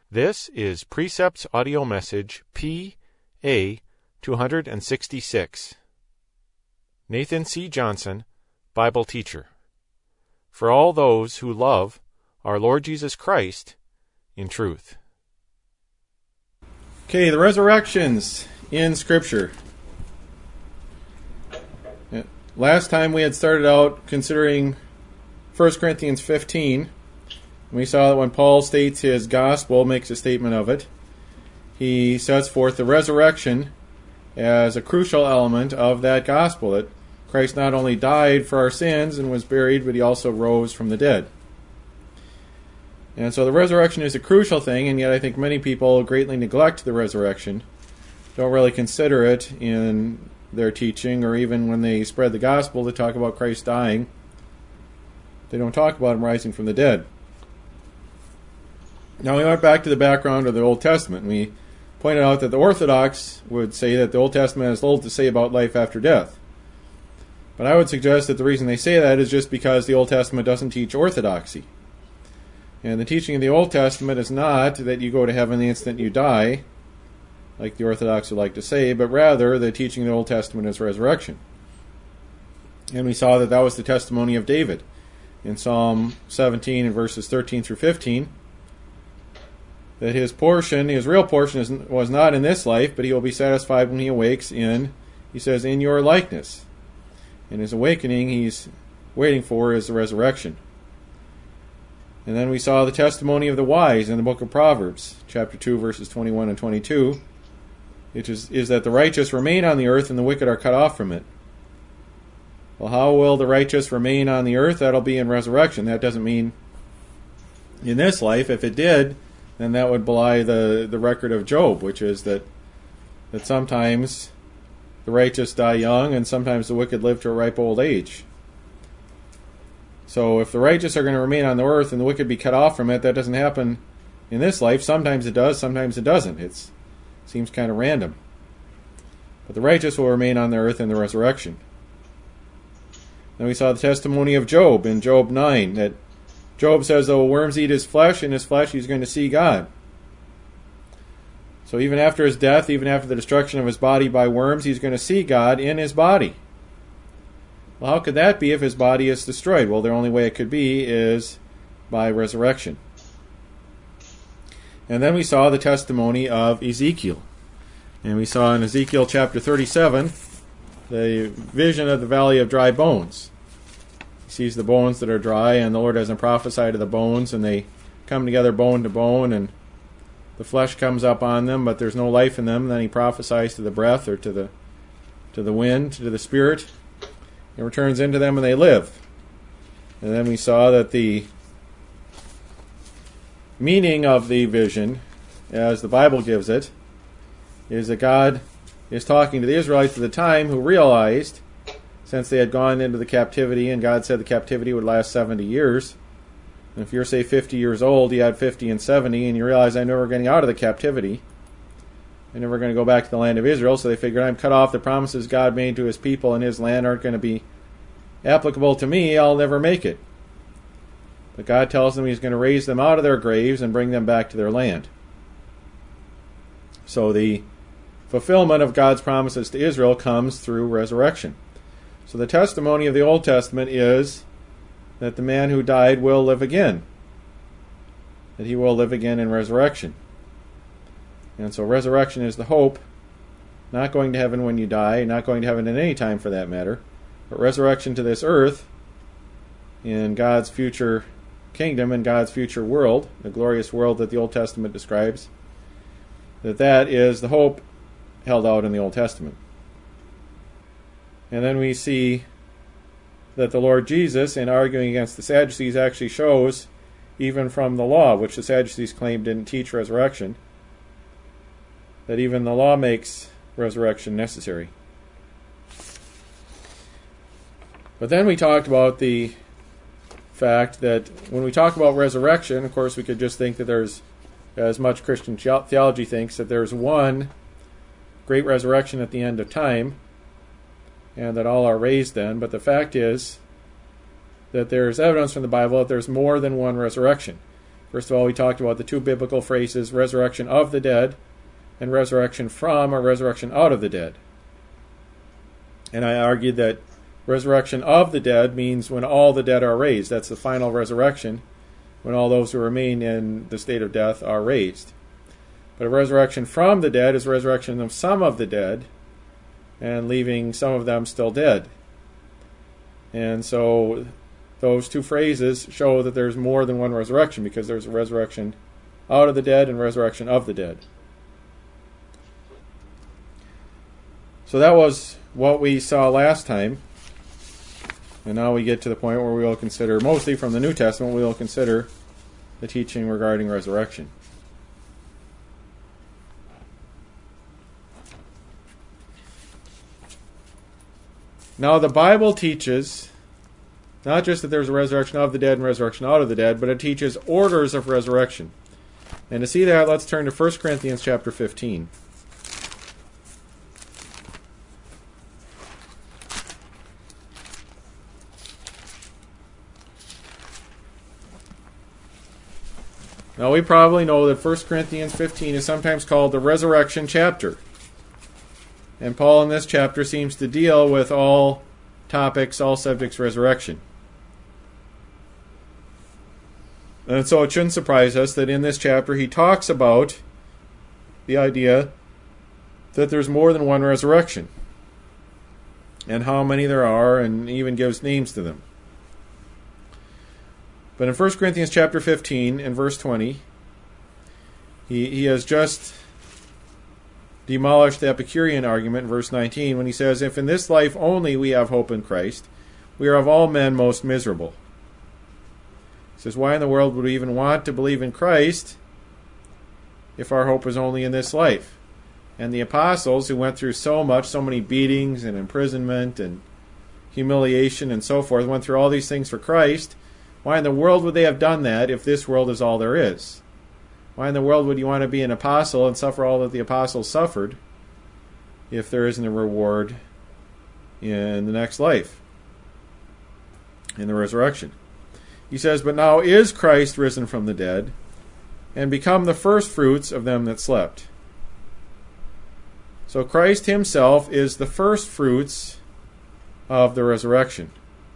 This is Precepts Audio Message P.A. 266. Nathan C. Johnson, Bible Teacher. For all those who love our Lord Jesus Christ in truth. Okay, the resurrections in Scripture. Last time we had started out considering 1 Corinthians 15. We saw that when Paul states his gospel, makes a statement of it, he sets forth the resurrection as a crucial element of that gospel, that Christ not only died for our sins and was buried, but he also rose from the dead. And so the resurrection is a crucial thing, and yet I think many people greatly neglect the resurrection, don't really consider it in their teaching, or even when they spread the gospel to talk about Christ dying, they don't talk about him rising from the dead. Now we went back to the background of the Old Testament, and we pointed out that the Orthodox would say that the Old Testament has little to say about life after death. But I would suggest that the reason they say that is just because the Old Testament doesn't teach orthodoxy. And the teaching of the Old Testament is not that you go to heaven the instant you die, like the Orthodox would like to say, but rather the teaching of the Old Testament is resurrection. And we saw that that was the testimony of David in Psalm 17 and verses 13 through 15, that his portion, his real portion, was not in this life, but he will be satisfied when he awakes in, he says, in your likeness. And his awakening he's waiting for is the resurrection. And then we saw the testimony of the wise in the book of Proverbs, chapter 2, verses 21 and 22, which is that the righteous remain on the earth and the wicked are cut off from it. Well, how will the righteous remain on the earth? That'll be in resurrection. That doesn't mean in this life. If it did, then that would belie the record of Job, which is that sometimes the righteous die young and sometimes the wicked live to a ripe old age. So if the righteous are going to remain on the earth and the wicked be cut off from it, that doesn't happen in this life. Sometimes it does, sometimes it doesn't. It seems kind of random. But the righteous will remain on the earth in the resurrection. Then we saw the testimony of Job in Job 9, that Job says, though worms eat his flesh, in his flesh he's going to see God. So even after his death, even after the destruction of his body by worms, he's going to see God in his body. Well, how could that be if his body is destroyed? Well, the only way it could be is by resurrection. And then we saw the testimony of Ezekiel. And we saw in Ezekiel chapter 37 the vision of the valley of dry bones. He sees the bones that are dry, and the Lord has him prophesy to the bones, and they come together bone to bone, and the flesh comes up on them, but there's no life in them. And then he prophesies to the breath, or to the wind, to the spirit, and returns into them, and they live. And then we saw that the meaning of the vision, as the Bible gives it, is that God is talking to the Israelites at the time who realized, since they had gone into the captivity, and God said the captivity would last 70 years, and if you're, say, 50 years old, you add 50 and 70, and you realize, I'm never getting out of the captivity. I'm never going to go back to the land of Israel, so they figured, I'm cut off. The promises God made to his people in his land aren't going to be applicable to me. I'll never make it. But God tells them he's going to raise them out of their graves and bring them back to their land. So the fulfillment of God's promises to Israel comes through resurrection. So the testimony of the Old Testament is that the man who died will live again. That he will live again in resurrection. And so resurrection is the hope, not going to heaven when you die, not going to heaven at any time for that matter, but resurrection to this earth in God's future kingdom and God's future world, the glorious world that the Old Testament describes, that is the hope held out in the Old Testament. And then we see that the Lord Jesus, in arguing against the Sadducees, actually shows, even from the law, which the Sadducees claimed didn't teach resurrection, that even the law makes resurrection necessary. But then we talked about the fact that when we talk about resurrection, of course we could just think that there's, as much Christian theology thinks, that there's one great resurrection at the end of time, and that all are raised then. But the fact is that there's evidence from the Bible that there's more than one resurrection. First of all, we talked about the two biblical phrases, resurrection of the dead and resurrection from or resurrection out of the dead. And I argued that resurrection of the dead means when all the dead are raised. That's the final resurrection, when all those who remain in the state of death are raised. But a resurrection from the dead is resurrection of some of the dead and leaving some of them still dead. And so those two phrases show that there's more than one resurrection, because there's a resurrection out of the dead and resurrection of the dead. So that was what we saw last time. And now we get to the point where we will consider, mostly from the New Testament, we will consider the teaching regarding resurrection. Now the Bible teaches not just that there's a resurrection of the dead and resurrection out of the dead, but it teaches orders of resurrection. And to see that, let's turn to 1 Corinthians chapter 15. Now we probably know that 1 Corinthians 15 is sometimes called the resurrection chapter. And Paul in this chapter seems to deal with all topics, all subjects, resurrection. And so it shouldn't surprise us that in this chapter he talks about the idea that there's more than one resurrection, and how many there are, and even gives names to them. But in 1 Corinthians chapter 15 and verse 20, he has just demolished the Epicurean argument in verse 19 when he says, "If in this life only we have hope in Christ, we are of all men most miserable." He says, why in the world would we even want to believe in Christ if our hope is only in this life? And the apostles, who went through so many beatings and imprisonment and humiliation and so forth, went through all these things for Christ, why in the world would they have done that if this world is all there is? Why in the world would you want to be an apostle and suffer all that the apostles suffered if there isn't a reward in the next life, in the resurrection? He says, "But now is Christ risen from the dead, and become the first fruits of them that slept." So Christ himself is the first fruits of the resurrection.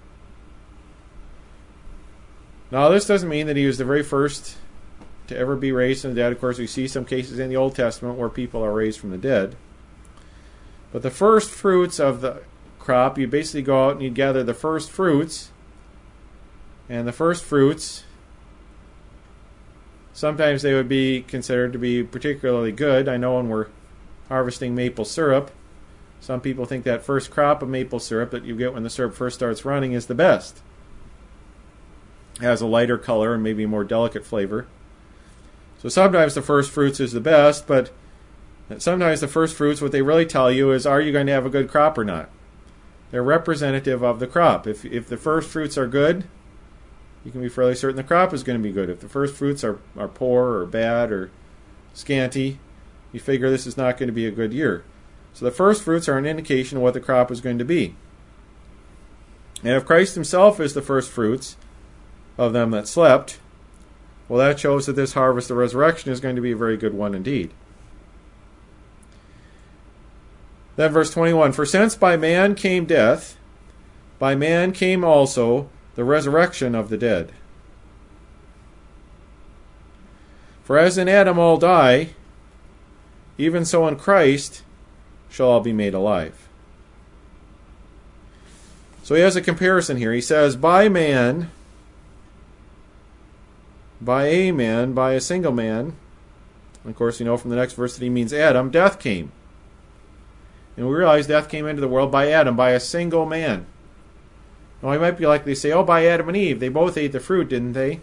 Now this doesn't mean that he was the very first to ever be raised from the dead. Of course, we see some cases in the Old Testament where people are raised from the dead. But the first fruits of the crop, you basically go out and you gather the first fruits. And the first fruits, sometimes they would be considered to be particularly good. I know when we're harvesting maple syrup, some people think that first crop of maple syrup that you get when the syrup first starts running is the best. It has a lighter color and maybe a more delicate flavor. So sometimes the first fruits is the best, but sometimes the first fruits, what they really tell you is, are you going to have a good crop or not? They're representative of the crop. If the first fruits are good, you can be fairly certain the crop is going to be good. If the first fruits are poor or bad or scanty, you figure this is not going to be a good year. So the first fruits are an indication of what the crop is going to be. And if Christ himself is the first fruits of them that slept, well, that shows that this harvest of resurrection is going to be a very good one indeed. Then verse 21, "For since by man came death, by man came also the resurrection of the dead. For as in Adam all die, even so in Christ shall all be made alive." So he has a comparison here. He says, by man, by a man, by a single man, and of course we know from the next verse that he means Adam, death came. And we realize death came into the world by Adam, by a single man. Now, we might be likely to say, by Adam and Eve. They both ate the fruit, didn't they?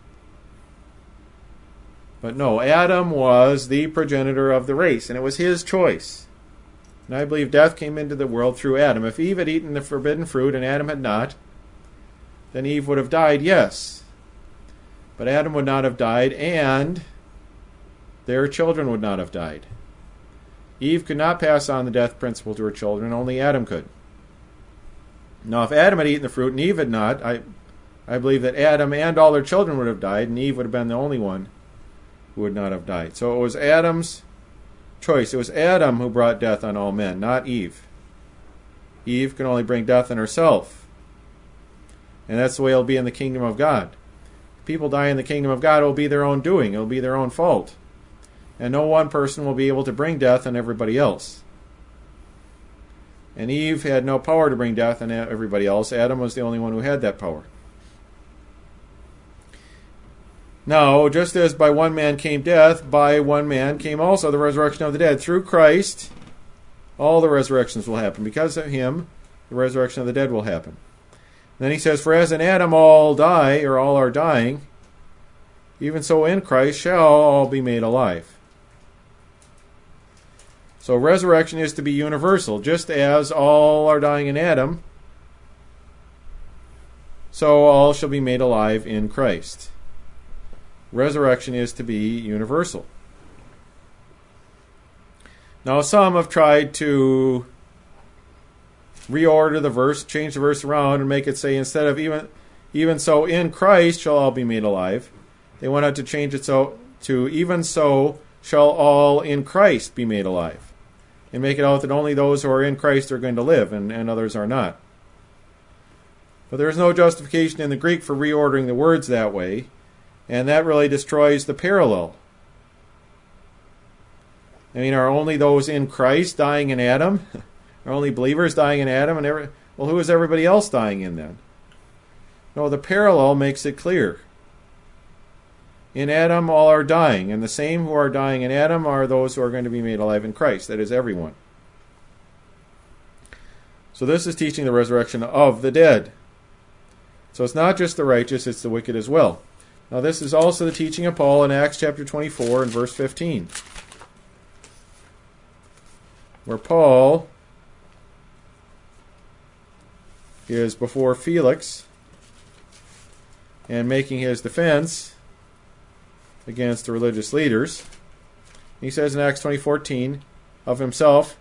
But no, Adam was the progenitor of the race, and it was his choice. And I believe death came into the world through Adam. If Eve had eaten the forbidden fruit and Adam had not, then Eve would have died, yes. But Adam would not have died, and their children would not have died. Eve could not pass on the death principle to her children, only Adam could. Now, if Adam had eaten the fruit and Eve had not, I I believe that Adam and all their children would have died, and Eve would have been the only one who would not have died. So it was Adam's choice. It was Adam who brought death on all men, not Eve. Eve can only bring death on herself. And that's the way it'll be in the kingdom of God. People die in the kingdom of God, it will be their own doing. It will be their own fault. And no one person will be able to bring death on everybody else. And Eve had no power to bring death on everybody else. Adam was the only one who had that power. Now, just as by one man came death, by one man came also the resurrection of the dead. Through Christ, all the resurrections will happen. Because of him, the resurrection of the dead will happen. And then he says, for as in Adam all die, or all are dying, even so in Christ shall all be made alive. So resurrection is to be universal. Just as all are dying in Adam, so all shall be made alive in Christ. Resurrection is to be universal. Now some have tried to reorder the verse, change the verse around and make it say instead of even so in Christ shall all be made alive, they wanted to change it so to even so shall all in Christ be made alive. And make it out that only those who are in Christ are going to live and others are not. But there is no justification in the Greek for reordering the words that way. And that really destroys the parallel. I mean, are only those in Christ dying in Adam? Are only believers dying in Adam? Well, who is everybody else dying in then? No, the parallel makes it clear. In Adam all are dying, and the same who are dying in Adam are those who are going to be made alive in Christ. That is everyone. So this is teaching the resurrection of the dead. So it's not just the righteous, it's the wicked as well. Now this is also the teaching of Paul in Acts chapter 24 and verse 15. Where Paul is before Felix and making his defense against the religious leaders. He says in Acts 20:14 of himself,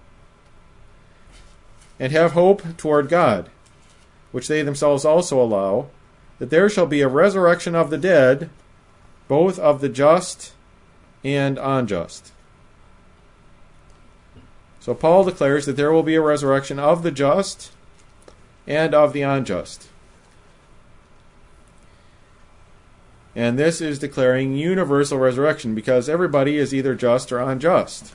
and have hope toward God, which they themselves also allow, that there shall be a resurrection of the dead, both of the just and unjust. So Paul declares that there will be a resurrection of the just and of the unjust. And this is declaring universal resurrection because everybody is either just or unjust.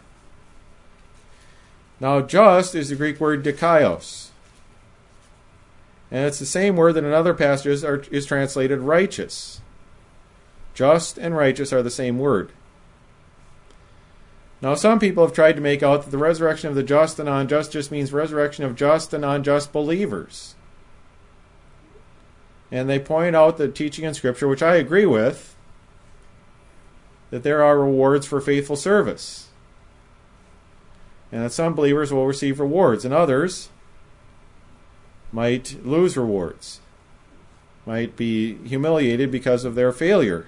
Now, just is the Greek word dikaios. And it's the same word that in other passages is translated righteous. Just and righteous are the same word. Now, some people have tried to make out that the resurrection of the just and unjust just means resurrection of just and unjust believers. And they point out the teaching in Scripture, which I agree with, that there are rewards for faithful service. And that some believers will receive rewards, and others might lose rewards, might be humiliated because of their failure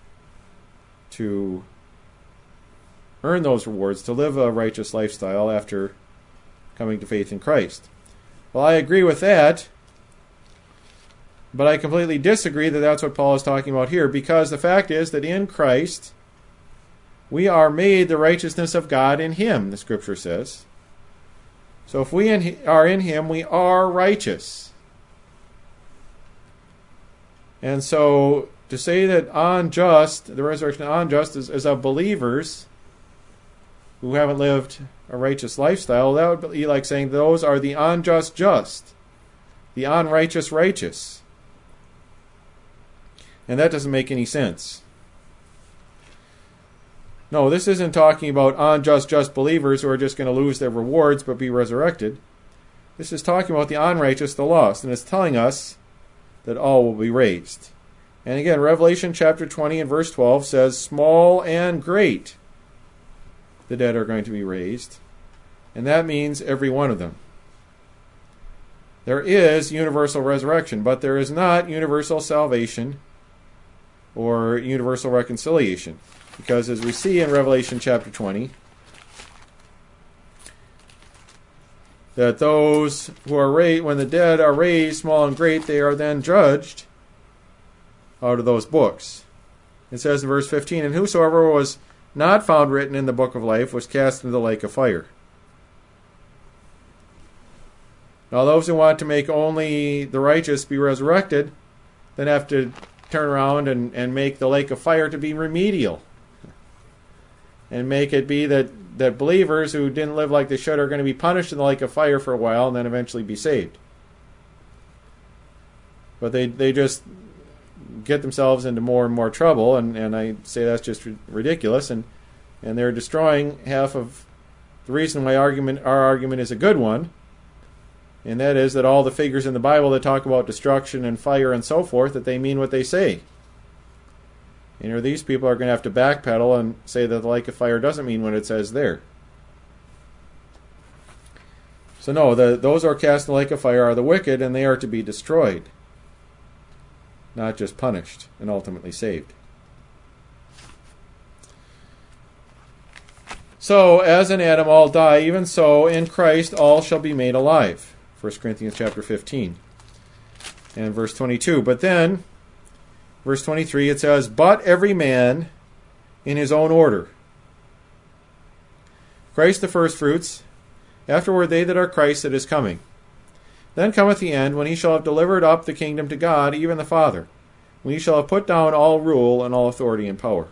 to earn those rewards, to live a righteous lifestyle after coming to faith in Christ. Well, I agree with that, but I completely disagree that that's what Paul is talking about here, because the fact is that in Christ we are made the righteousness of God in Him, the Scripture says. So if we are in Him, we are righteous. And so to say that unjust, the resurrection of unjust is of believers who haven't lived a righteous lifestyle, that would be like saying those are the unjust just, the unrighteous righteous. And that doesn't make any sense. No, this isn't talking about unjust just believers who are just going to lose their rewards but be resurrected. This is talking about the unrighteous, the lost, and it's telling us that all will be raised. And again, Revelation chapter 20 and verse 12 says, small and great, the dead are going to be raised. And that means every one of them. There is universal resurrection, but there is not universal salvation or universal reconciliation. Because as we see in Revelation chapter 20, that those who are raised, when the dead are raised, small and great, they are then judged out of those books. It says in verse 15, "And whosoever was not found written in the book of life was cast into the lake of fire." Now those who want to make only the righteous be resurrected then have to turn around and make the lake of fire to be remedial. And make it be that believers who didn't live like they should are going to be punished in the lake of fire for a while and then eventually be saved. But they just get themselves into more and more trouble, and I say that's just ridiculous, and they're destroying half of the reason why our argument is a good one, and that is that all the figures in the Bible that talk about destruction and fire and so forth, that they mean what they say. And these people are going to have to backpedal and say that the lake of fire doesn't mean what it says there. So no, those who are cast in the lake of fire are the wicked, and they are to be destroyed, not just punished and ultimately saved. So, as in Adam all die, even so in Christ all shall be made alive. 1 Corinthians chapter 15 and verse 22. But then, verse 23, it says, "But every man in his own order. Christ the firstfruits, afterward they that are Christ that is coming. Then cometh the end, when he shall have delivered up the kingdom to God, even the Father, when he shall have put down all rule and all authority and power."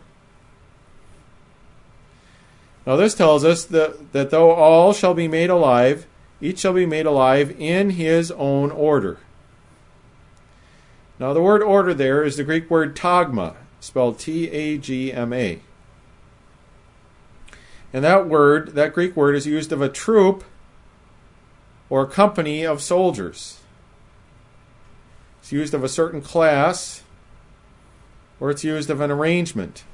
Now this tells us that though all shall be made alive, each shall be made alive in his own order. Now the word order there is the Greek word tagma, spelled T-A-G-M-A. And that Greek word is used of a troop or a company of soldiers. It's used of a certain class, or it's used of an arrangement.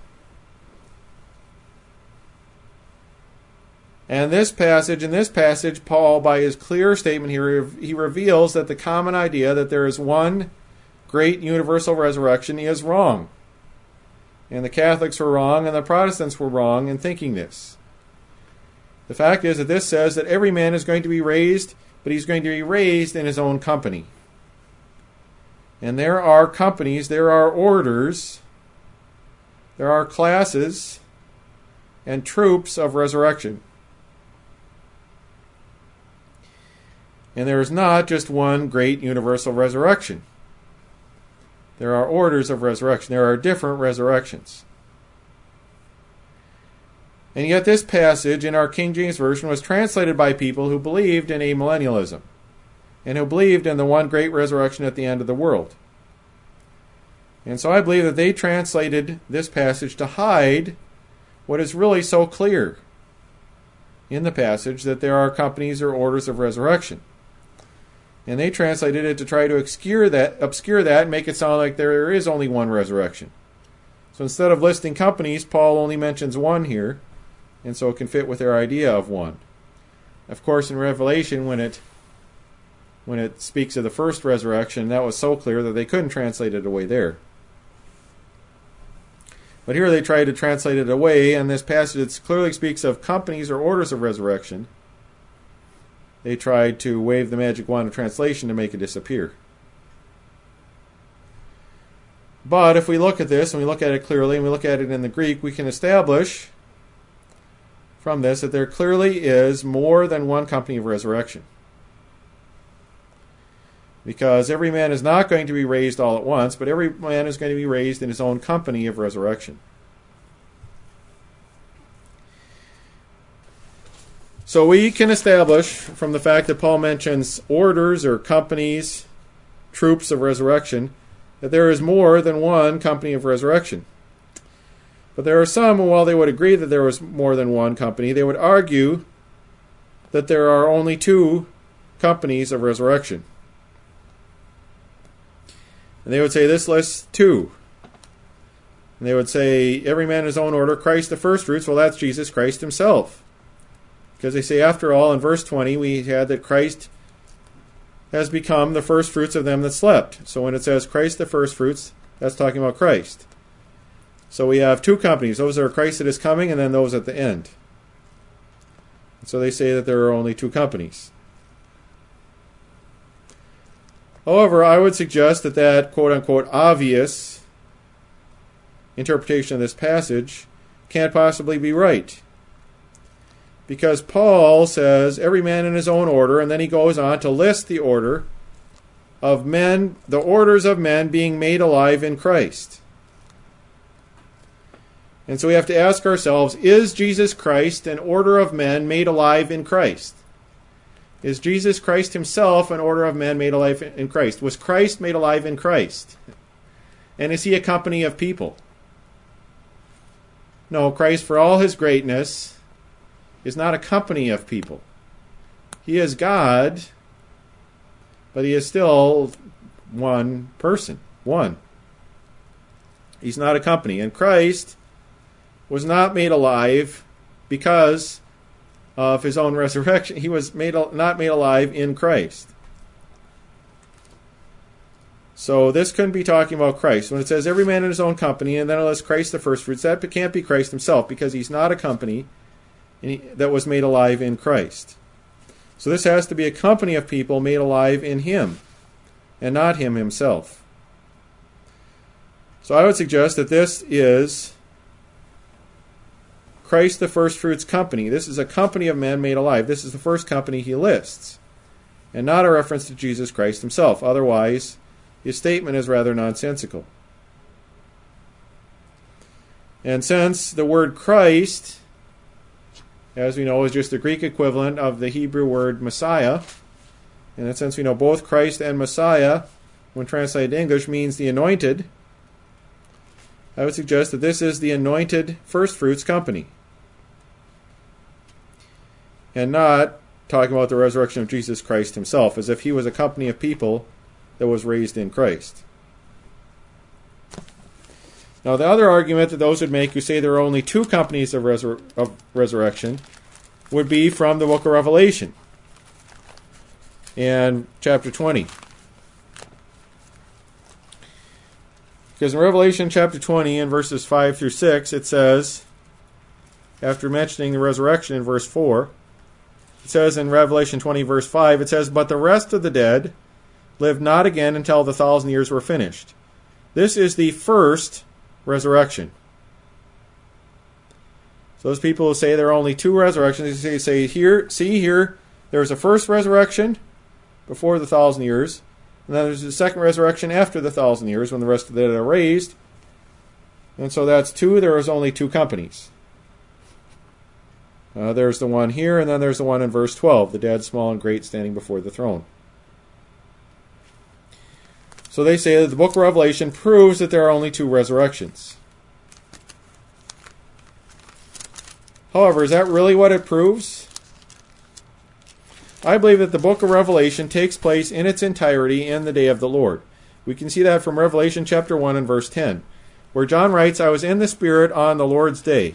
And in this passage, Paul, by his clear statement here, he reveals that the common idea that there is one great universal resurrection is wrong. And the Catholics were wrong, and the Protestants were wrong in thinking this. The fact is that this says that every man is going to be raised, but he's going to be raised in his own company. And there are companies, there are orders, there are classes and troops of resurrection. And there is not just one great universal resurrection. There are orders of resurrection. There are different resurrections. And yet this passage in our King James Version was translated by people who believed in amillennialism and who believed in the one great resurrection at the end of the world. And so I believe that they translated this passage to hide what is really so clear in the passage, that there are companies or orders of resurrection. And they translated it to try to obscure that and make it sound like there is only one resurrection. So instead of listing companies, Paul only mentions one here, and so it can fit with their idea of one. Of course, in Revelation, when it speaks of the first resurrection, that was so clear that they couldn't translate it away there. But here they tried to translate it away, and this passage clearly speaks of companies or orders of resurrection. They tried to wave the magic wand of translation to make it disappear. But if we look at this, and we look at it clearly, and we look at it in the Greek, we can establish from this that there clearly is more than one company of resurrection. Because every man is not going to be raised all at once, but every man is going to be raised in his own company of resurrection. So we can establish from the fact that Paul mentions orders or companies, troops of resurrection, that there is more than one company of resurrection. But there are some who, while they would agree that there was more than one company, they would argue that there are only two companies of resurrection. And they would say this lists two. And they would say, every man in his own order, Christ the firstfruits. Well, that's Jesus Christ himself. Because they say, after all, in verse 20, we had that Christ has become the firstfruits of them that slept. So when it says Christ the firstfruits, that's talking about Christ. So we have two companies. Those are Christ that is coming, and then those at the end. So they say that there are only two companies. However, I would suggest that quote-unquote obvious interpretation of this passage can't possibly be right. Because Paul says, every man in his own order, and then he goes on to list the order of men, the orders of men being made alive in Christ. And so we have to ask ourselves, is Jesus Christ an order of men made alive in Christ? Is Jesus Christ himself an order of men made alive in Christ? Was Christ made alive in Christ? And is he a company of people? No, Christ, for all his greatness, is not a company of people. He is God, but he is still one person. One. He's not a company. And Christ was not made alive because of his own resurrection. He was not made alive in Christ. So this couldn't be talking about Christ. When it says every man in his own company, and then it lists Christ the first fruits, that can't be Christ himself, because he's not a company that was made alive in Christ. So this has to be a company of people made alive in him, and not him himself. So I would suggest that this is Christ the first fruits company. This is a company of men made alive. This is the first company he lists, and not a reference to Jesus Christ himself. Otherwise, his statement is rather nonsensical. And since the word Christ, as we know, is just the Greek equivalent of the Hebrew word Messiah, and since we know both Christ and Messiah, when translated to English, means the anointed, I would suggest that this is the anointed first fruits company, and not talking about the resurrection of Jesus Christ himself, as if he was a company of people that was raised in Christ. Now, the other argument that those would make who say there are only two companies of resurrection would be from the book of Revelation and chapter 20. Because in Revelation chapter 20, in verses 5 through 6, it says, after mentioning the resurrection in verse 4, it says in Revelation 20, verse 5, it says, "But the rest of the dead lived not again until the 1,000 years were finished." This is the first resurrection. So those people who say there are only two resurrections, they say here, see here, there's a first resurrection before the 1,000 years, and then there's a second resurrection after the 1,000 years when the rest of the dead are raised. And so that's two. There is only two companies. There's the one here, and then there's the one in verse 12, the dead, small and great, standing before the throne. So they say that the book of Revelation proves that there are only two resurrections. However, is that really what it proves? I believe that the book of Revelation takes place in its entirety in the day of the Lord. We can see that from Revelation chapter 1 and verse 10, where John writes, "I was in the Spirit on the Lord's day."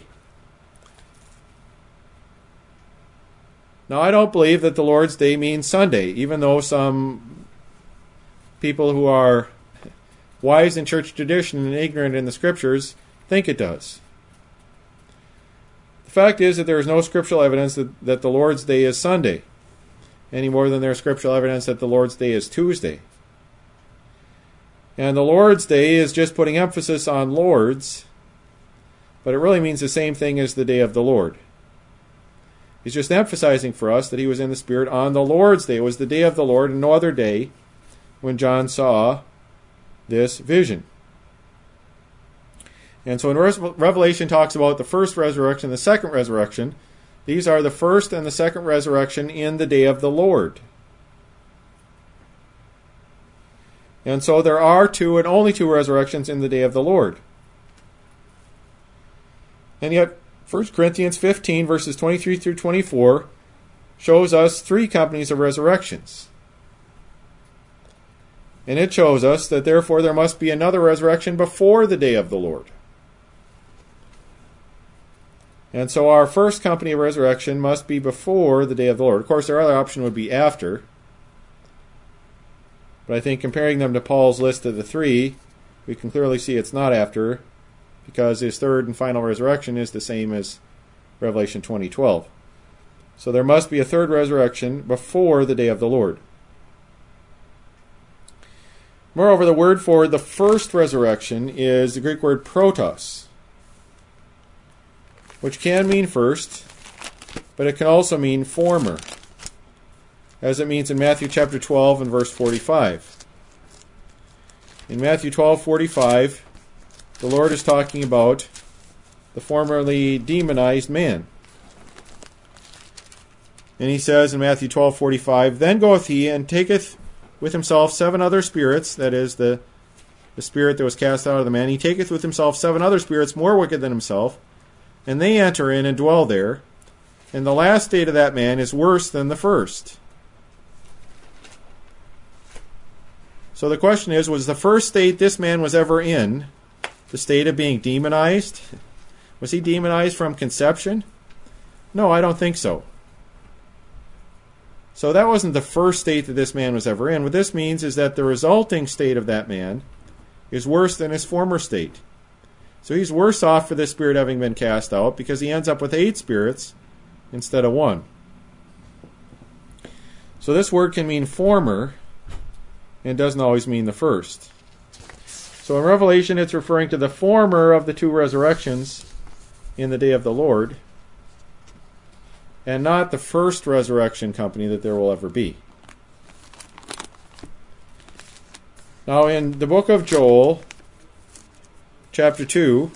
Now, I don't believe that the Lord's day means Sunday, even though some people who are wise in church tradition and ignorant in the scriptures think it does. The fact is that there is no scriptural evidence that the Lord's day is Sunday, any more than there is scriptural evidence that the Lord's day is Tuesday. And the Lord's day is just putting emphasis on Lord's, but it really means the same thing as the day of the Lord. He's just emphasizing for us that he was in the Spirit on the Lord's day. It was the day of the Lord and no other day when John saw this vision. And so when Revelation talks about the first resurrection and the second resurrection, these are the first and the second resurrection in the day of the Lord. And so there are two and only two resurrections in the day of the Lord. And yet 1 Corinthians 15, verses 23 through 24, shows us three companies of resurrections. And it shows us that therefore there must be another resurrection before the day of the Lord. And so our first company of resurrection must be before the day of the Lord. Of course, our other option would be after. But I think comparing them to Paul's list of the three, we can clearly see it's not after, because his third and final resurrection is the same as Revelation 20:12. So there must be a third resurrection before the day of the Lord. Moreover, the word for the first resurrection is the Greek word protos, which can mean first, but it can also mean former, as it means in Matthew chapter 12 and verse 45. In Matthew 12:45, the Lord is talking about the formerly demonized man. And he says in Matthew 12:45, Then goeth he and taketh with himself 7 other spirits, that is, the spirit that was cast out of the man. He taketh with himself 7 other spirits more wicked than himself, and they enter in and dwell there. And the last state of that man is worse than the first. So the question is, was the first state this man was ever in the state of being demonized? Was he demonized from conception? No, I don't think so. So that wasn't the first state that this man was ever in. What this means is that the resulting state of that man is worse than his former state. So he's worse off for this spirit having been cast out because he ends up with 8 spirits instead of 1. So this word can mean former and doesn't always mean the first. So in Revelation it's referring to the former of the 2 resurrections in the day of the Lord, and not the first resurrection company that there will ever be. Now in the book of Joel, chapter 2,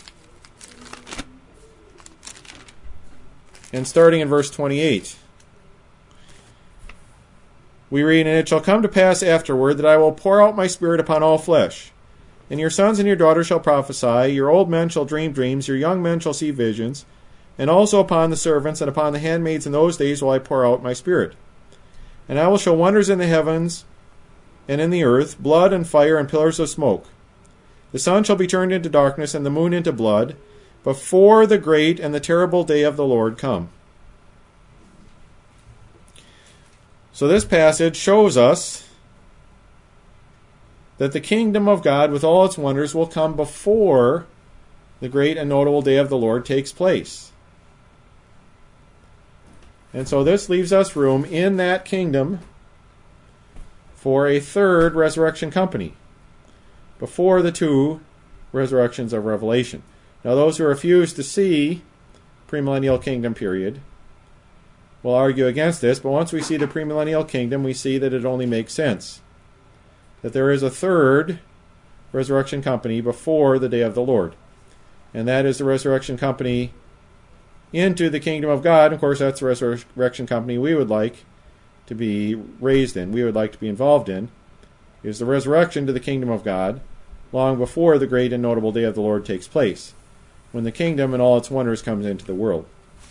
and starting in verse 28, we read, And it shall come to pass afterward that I will pour out my spirit upon all flesh. And your sons and your daughters shall prophesy, your old men shall dream dreams, your young men shall see visions, and also upon the servants and upon the handmaids in those days will I pour out my spirit. And I will show wonders in the heavens and in the earth, blood and fire and pillars of smoke. The sun shall be turned into darkness and the moon into blood, before the great and the terrible day of the Lord come. So this passage shows us that the kingdom of God with all its wonders will come before the great and notable day of the Lord takes place. And so this leaves us room in that kingdom for a third resurrection company before the 2 resurrections of Revelation. Now those who refuse to see premillennial kingdom period will argue against this, but once we see the premillennial kingdom, we see that it only makes sense. That there is a third resurrection company before the day of the Lord. And that is the resurrection company into the kingdom of God. Of course, that's the resurrection company we would like to be raised in, we would like to be involved in, is the resurrection to the kingdom of God long before the great and notable day of the Lord takes place, when the kingdom and all its wonders comes into the world.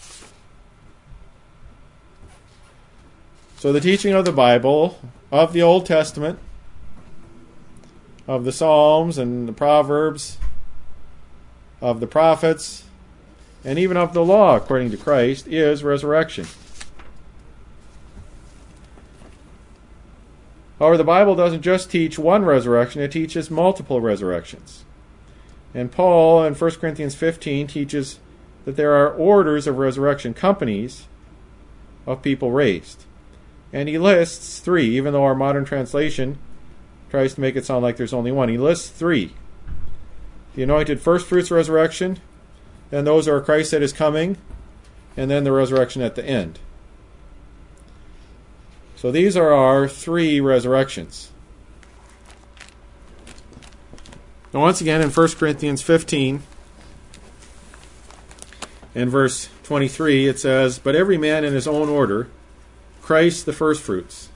So the teaching of the Bible, of the Old Testament, of the Psalms and the Proverbs, of the prophets, and even of the law according to Christ, is resurrection. However, the Bible doesn't just teach one resurrection, it teaches multiple resurrections. And Paul in 1 Corinthians 15 teaches that there are orders of resurrection, companies of people raised. And he lists 3, even though our modern translation tries to make it sound like there's only one. He lists 3. The anointed first fruits resurrection, then those are Christ that is coming, and then the resurrection at the end. So these are our 3 resurrections. Now once again in 1 Corinthians 15 and verse 23 it says, But every man in his own order, Christ the firstfruits.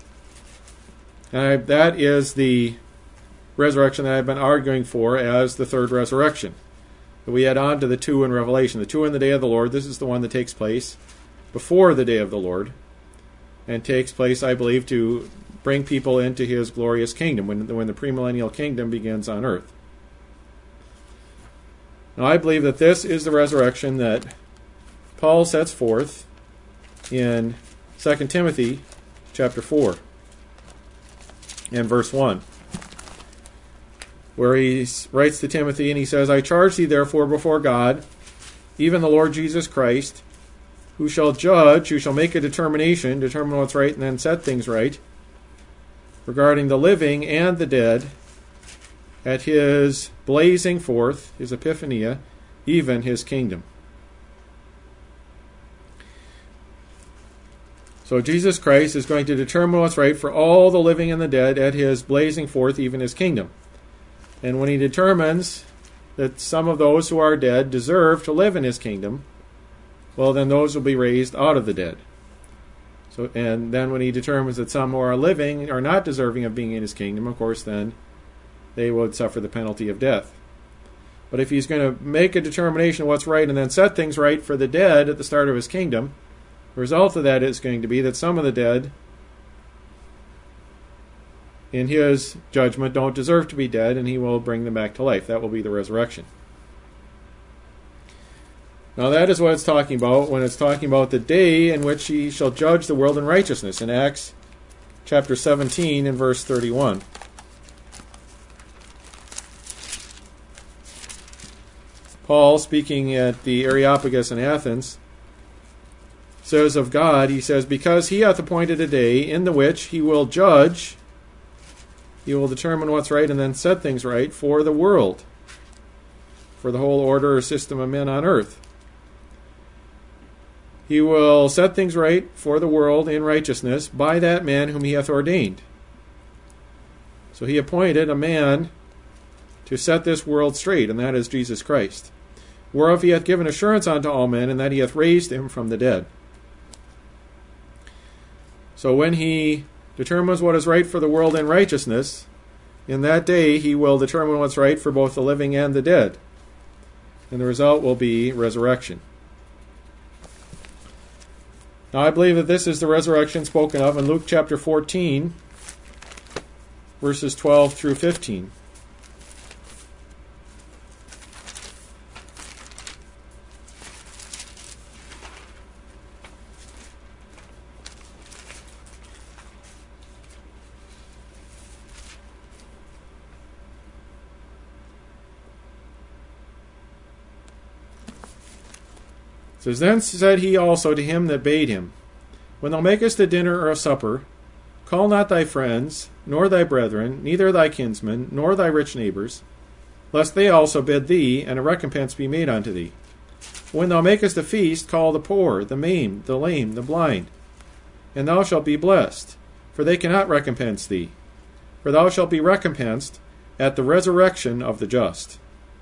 And that is the resurrection that I've been arguing for as the third resurrection. We add on to the 2 in Revelation. The 2 in the day of the Lord, this is the one that takes place before the day of the Lord, and takes place, I believe, to bring people into his glorious kingdom, when the premillennial kingdom begins on earth. Now I believe that this is the resurrection that Paul sets forth in 2 Timothy chapter 4 and verse 1. Where he writes to Timothy and he says, I charge thee therefore before God, even the Lord Jesus Christ, who shall judge, who shall make a determine what's right and then set things right, regarding the living and the dead at his blazing forth, his epiphania, even his kingdom. So Jesus Christ is going to determine what's right for all the living and the dead at his blazing forth, even his kingdom. And when he determines that some of those who are dead deserve to live in his kingdom, well, then those will be raised out of the dead. So, and then when he determines that some who are living are not deserving of being in his kingdom, of course, then they would suffer the penalty of death. But if he's going to make a determination of what's right and then set things right for the dead at the start of his kingdom, the result of that is going to be that some of the dead, in his judgment, don't deserve to be dead, and he will bring them back to life. That will be the resurrection. Now that is what it's talking about when it's talking about the day in which he shall judge the world in righteousness in Acts chapter 17 and verse 31. Paul, speaking at the Areopagus in Athens, says of God, he says, because he hath appointed a day in the which he will judge, he will determine what's right and then set things right for the world, for the whole order or system of men on earth. He will set things right for the world in righteousness by that man whom he hath ordained. So he appointed a man to set this world straight, and that is Jesus Christ, whereof he hath given assurance unto all men, and that he hath raised him from the dead. So when he determines what is right for the world in righteousness, in that day he will determine what's right for both the living and the dead. And the result will be resurrection. Now I believe that this is the resurrection spoken of in Luke chapter 14, verses 12 through 15. It says, then said he also to him that bade him, when thou makest a dinner or a supper, call not thy friends, nor thy brethren, neither thy kinsmen, nor thy rich neighbors, lest they also bid thee, and a recompense be made unto thee. When thou makest a feast, call the poor, the maimed, the lame, the blind, and thou shalt be blessed, for they cannot recompense thee, for thou shalt be recompensed at the resurrection of the just.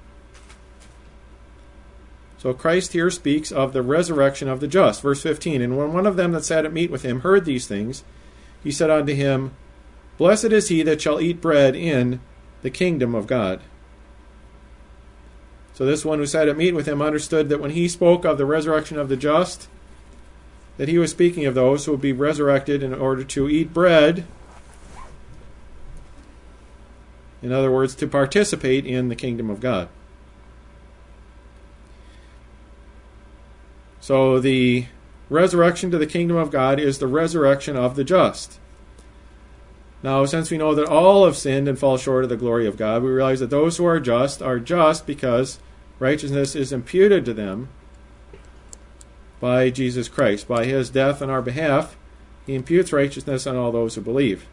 So Christ here speaks of the resurrection of the just. Verse 15, and when one of them that sat at meat with him heard these things, he said unto him, blessed is he that shall eat bread in the kingdom of God. So this one who sat at meat with him understood that when he spoke of the resurrection of the just, that he was speaking of those who would be resurrected in order to eat bread. In other words, to participate in the kingdom of God. So the resurrection to the kingdom of God is the resurrection of the just. Now, since we know that all have sinned and fall short of the glory of God, we realize that those who are just because righteousness is imputed to them by Jesus Christ. By his death on our behalf, he imputes righteousness on all those who believe.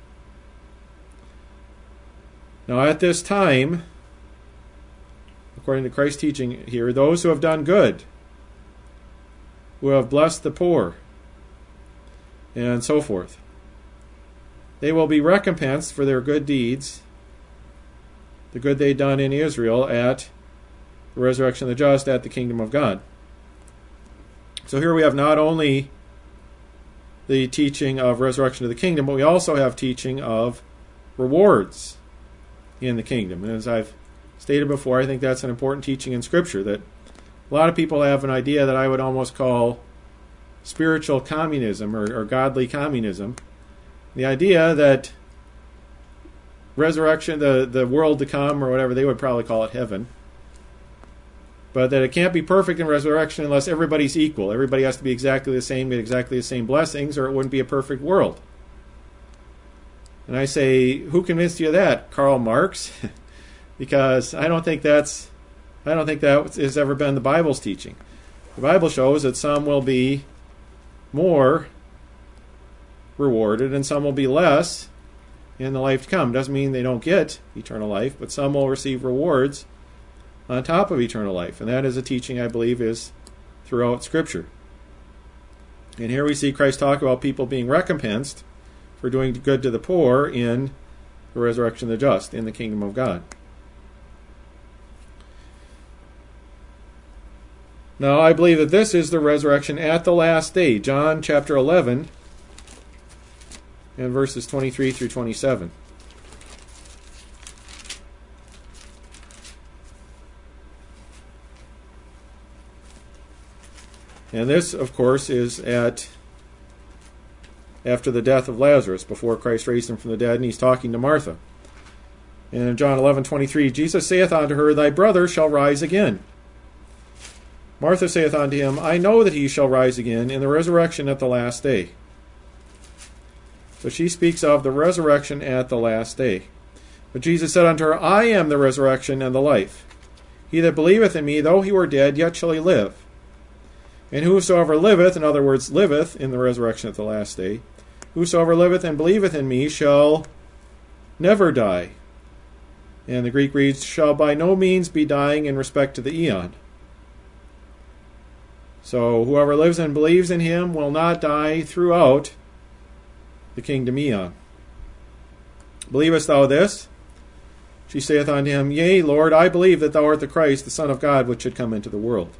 Now, at this time, according to Christ's teaching here, those who have done good, who have blessed the poor, and so forth, they will be recompensed for their good deeds, the good they've done in Israel at the resurrection of the just at the kingdom of God. So here we have not only the teaching of resurrection of the kingdom, but we also have teaching of rewards in the kingdom. And as I've stated before, I think that's an important teaching in Scripture, that a lot of people have an idea that I would almost call spiritual communism or godly communism. The idea that resurrection, the world to come, or whatever, they would probably call it heaven, but that it can't be perfect in resurrection unless everybody's equal. Everybody has to be exactly the same, get exactly the same blessings, or it wouldn't be a perfect world. And I say, who convinced you of that? Karl Marx? Because I don't think that has ever been the Bible's teaching. The Bible shows that some will be more rewarded and some will be less, in the life to come. Doesn't mean they don't get eternal life, but some will receive rewards on top of eternal life. And that is a teaching I believe is throughout Scripture. And here we see Christ talk about people being recompensed for doing good to the poor in the resurrection of the just, in the kingdom of God. Now, I believe that this is the resurrection at the last day. John chapter 11 and verses 23 through 27. And this, of course, is after the death of Lazarus, before Christ raised him from the dead, and he's talking to Martha. And in John 11:23, Jesus saith unto her, Thy brother shall rise again. Martha saith unto him, I know that he shall rise again in the resurrection at the last day. So she speaks of the resurrection at the last day. But Jesus said unto her, I am the resurrection and the life. He that believeth in me, though he were dead, yet shall he live. And whosoever liveth, in other words, liveth in the resurrection at the last day, whosoever liveth and believeth in me shall never die. And the Greek reads, shall by no means be dying in respect to the eon. So whoever lives and believes in him will not die throughout the kingdom eon. Believest thou this? She saith unto him, Yea, Lord, I believe that thou art the Christ, the Son of God, which should come into the world.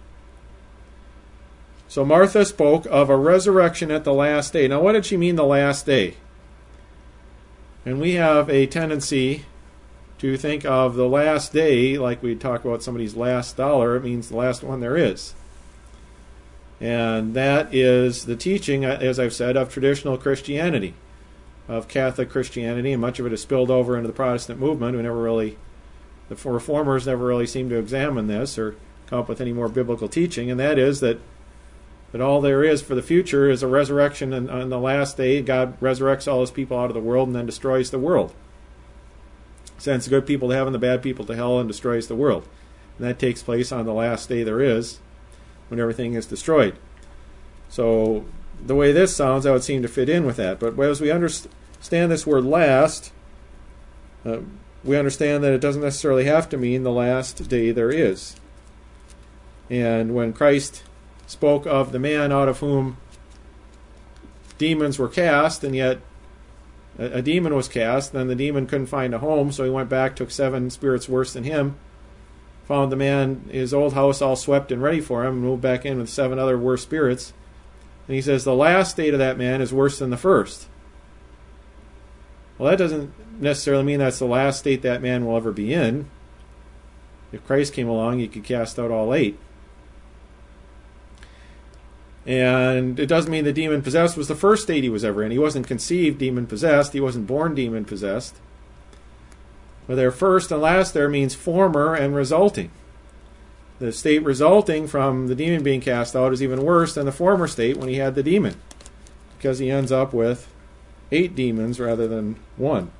So Martha spoke of a resurrection at the last day. Now, what did she mean, the last day? And we have a tendency to think of the last day like we talk about somebody's last dollar. It means the last one there is. And that is the teaching, as I've said, of traditional Christianity, of Catholic Christianity, and much of it has spilled over into the Protestant movement, the Reformers never really seem to examine this or come up with any more biblical teaching, and that is that all there is for the future is a resurrection, and on the last day God resurrects all his people out of the world and then destroys the world. Sends the good people to heaven, the bad people to hell, and destroys the world. And that takes place on the last day there is, when everything is destroyed. So the way this sounds, I would seem to fit in with that. But as we understand this word last, we understand that it doesn't necessarily have to mean the last day there is. And when Christ spoke of the man out of whom demons were cast, and yet a demon was cast, then the demon couldn't find a home, so he went back, took 7 spirits worse than him, found the man, his old house all swept and ready for him, and moved back in with 7 other worse spirits. And he says the last state of that man is worse than the first. Well, that doesn't necessarily mean that's the last state that man will ever be in. If Christ came along, he could cast out all 8. And it doesn't mean the demon-possessed was the first state he was ever in. He wasn't conceived demon-possessed. He wasn't born demon-possessed. But their first and last there means former and resulting. The state resulting from the demon being cast out is even worse than the former state when he had the demon, because he ends up with 8 demons rather than 1.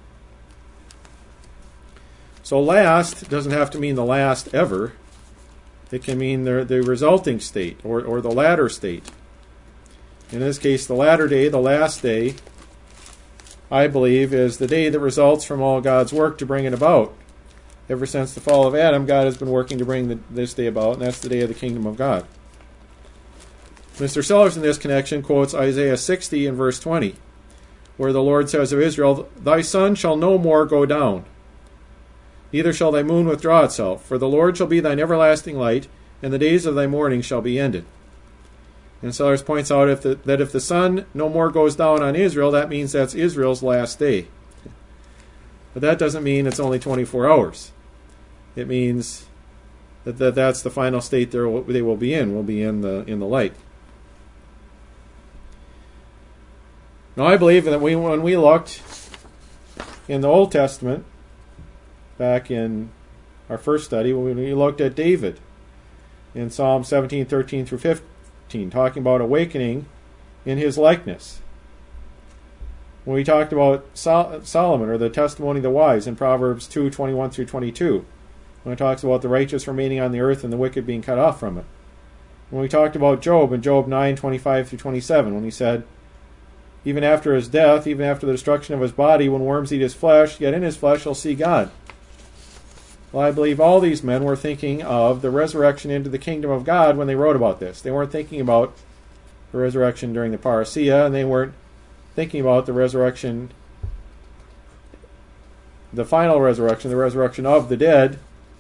So last doesn't have to mean the last ever. It can mean the resulting state or the latter state. In this case, the latter day, the last day, I believe, is the day that results from all God's work to bring it about. Ever since the fall of Adam, God has been working to bring this day about, and that's the day of the kingdom of God. Mr. Sellers in this connection quotes Isaiah 60 and verse 20, where the Lord says of Israel, Thy sun shall no more go down, neither shall thy moon withdraw itself, for the Lord shall be thine everlasting light, and the days of thy mourning shall be ended. And Sellers points out that if the sun no more goes down on Israel, that means that's Israel's last day. But that doesn't mean it's only 24 hours. It means that that's the final state they will be in. Will be in the light. Now, I believe that when we looked in the Old Testament, back in our first study, when we looked at David in Psalm 17, 13 through 15, talking about awakening in his likeness. When we talked about Solomon, or the testimony of the wise, in Proverbs 2, 21 through 22, when it talks about the righteous remaining on the earth and the wicked being cut off from it. When we talked about Job in Job 9, 25 through 27, when he said, even after his death, even after the destruction of his body, when worms eat his flesh, yet in his flesh he'll see God. Well, I believe all these men were thinking of the resurrection into the kingdom of God when they wrote about this. They weren't thinking about the resurrection during the parousia, and they weren't thinking about the resurrection, the final resurrection, the resurrection of the dead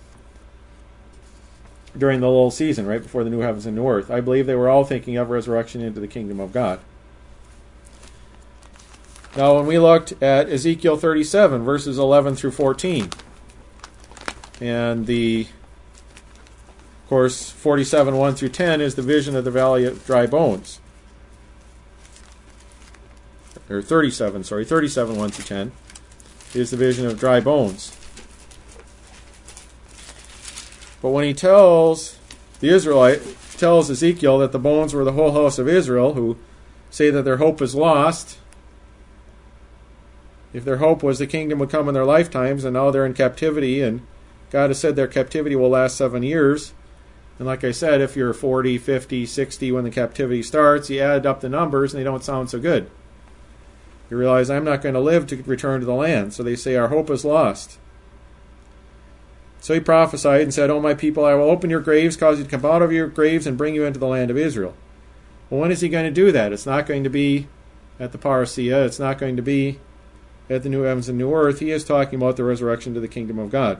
during the lull season, right before the new heavens and new earth. I believe they were all thinking of resurrection into the kingdom of God. Now, when we looked at Ezekiel 37, verses 11 through 14, and of course, 47, 1 through 10 is the vision of the valley of dry bones. Or 37, 1 through 10 is the vision of dry bones. But when he tells Ezekiel that the bones were the whole house of Israel, who say that their hope is lost, if their hope was the kingdom would come in their lifetimes, and now they're in captivity, and God has said their captivity will last 7 years. And like I said, if you're 40, 50, 60 when the captivity starts, you add up the numbers and they don't sound so good. You realize, I'm not going to live to return to the land. So they say, our hope is lost. So he prophesied and said, O my people, I will open your graves, cause you to come out of your graves, and bring you into the land of Israel. Well, when is he going to do that? It's not going to be at the parousia. It's not going to be at the new heavens and new earth. He is talking about the resurrection to the kingdom of God.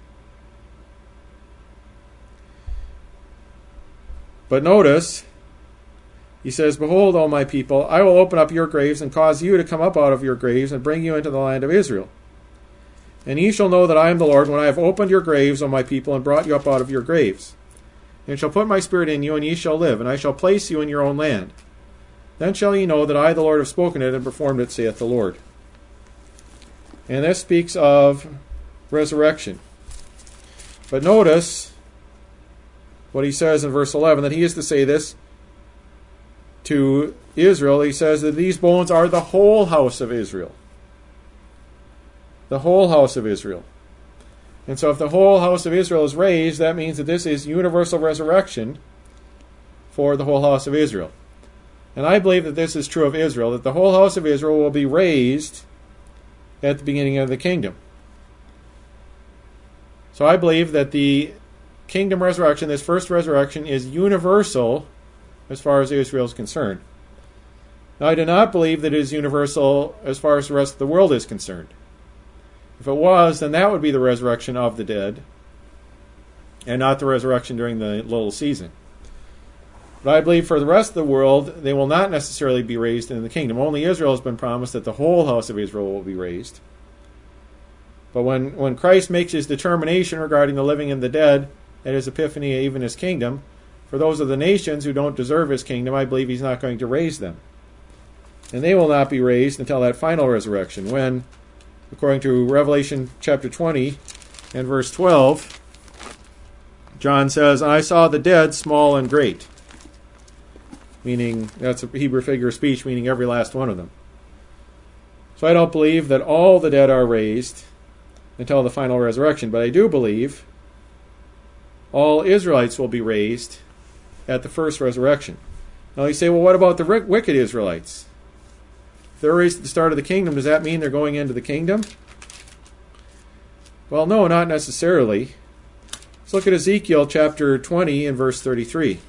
But notice, he says, Behold, O my people, I will open up your graves and cause you to come up out of your graves and bring you into the land of Israel. And ye shall know that I am the Lord when I have opened your graves, O my people, and brought you up out of your graves. And shall put my spirit in you, and ye shall live, and I shall place you in your own land. Then shall ye know that I, the Lord, have spoken it and performed it, saith the Lord. And this speaks of resurrection. But notice what he says in verse 11, that he is to say this to Israel. He says that these bones are the whole house of Israel. The whole house of Israel. And so if the whole house of Israel is raised, that means that this is universal resurrection for the whole house of Israel. And I believe that this is true of Israel, that the whole house of Israel will be raised at the beginning of the kingdom. So I believe that the kingdom resurrection, this first resurrection, is universal as far as Israel is concerned. Now, I do not believe that it is universal as far as the rest of the world is concerned. If it was, then that would be the resurrection of the dead, and not the resurrection during the lull season. But I believe for the rest of the world, they will not necessarily be raised in the kingdom. Only Israel has been promised that the whole house of Israel will be raised. But when Christ makes his determination regarding the living and the dead at his epiphany, even his kingdom, for those of the nations who don't deserve his kingdom, I believe he's not going to raise them. And they will not be raised until that final resurrection, when, according to Revelation chapter 20 and verse 12, John says, I saw the dead, small and great. Meaning, that's a Hebrew figure of speech, meaning every last one of them. So I don't believe that all the dead are raised until the final resurrection, but I do believe all Israelites will be raised at the first resurrection. Now you say, well, what about the wicked Israelites? If they're raised at the start of the kingdom, does that mean they're going into the kingdom? Well, no, not necessarily. Let's look at Ezekiel chapter 20 and verse 33.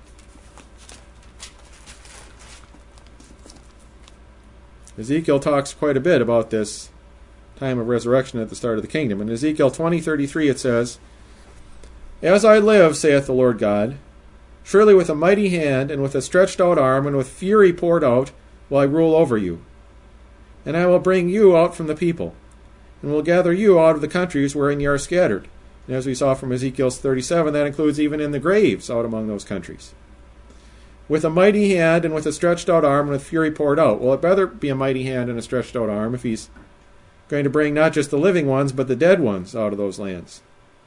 Ezekiel talks quite a bit about this time of resurrection at the start of the kingdom. In Ezekiel 20:33 it says, As I live, saith the Lord God, surely with a mighty hand, and with a stretched out arm, and with fury poured out, will I rule over you. And I will bring you out from the people, and will gather you out of the countries wherein ye are scattered. And as we saw from Ezekiel 37, that includes even in the graves out among those countries. With a mighty hand, and with a stretched out arm, and with fury poured out. Well, it better be a mighty hand and a stretched out arm if he's going to bring not just the living ones, but the dead ones out of those lands.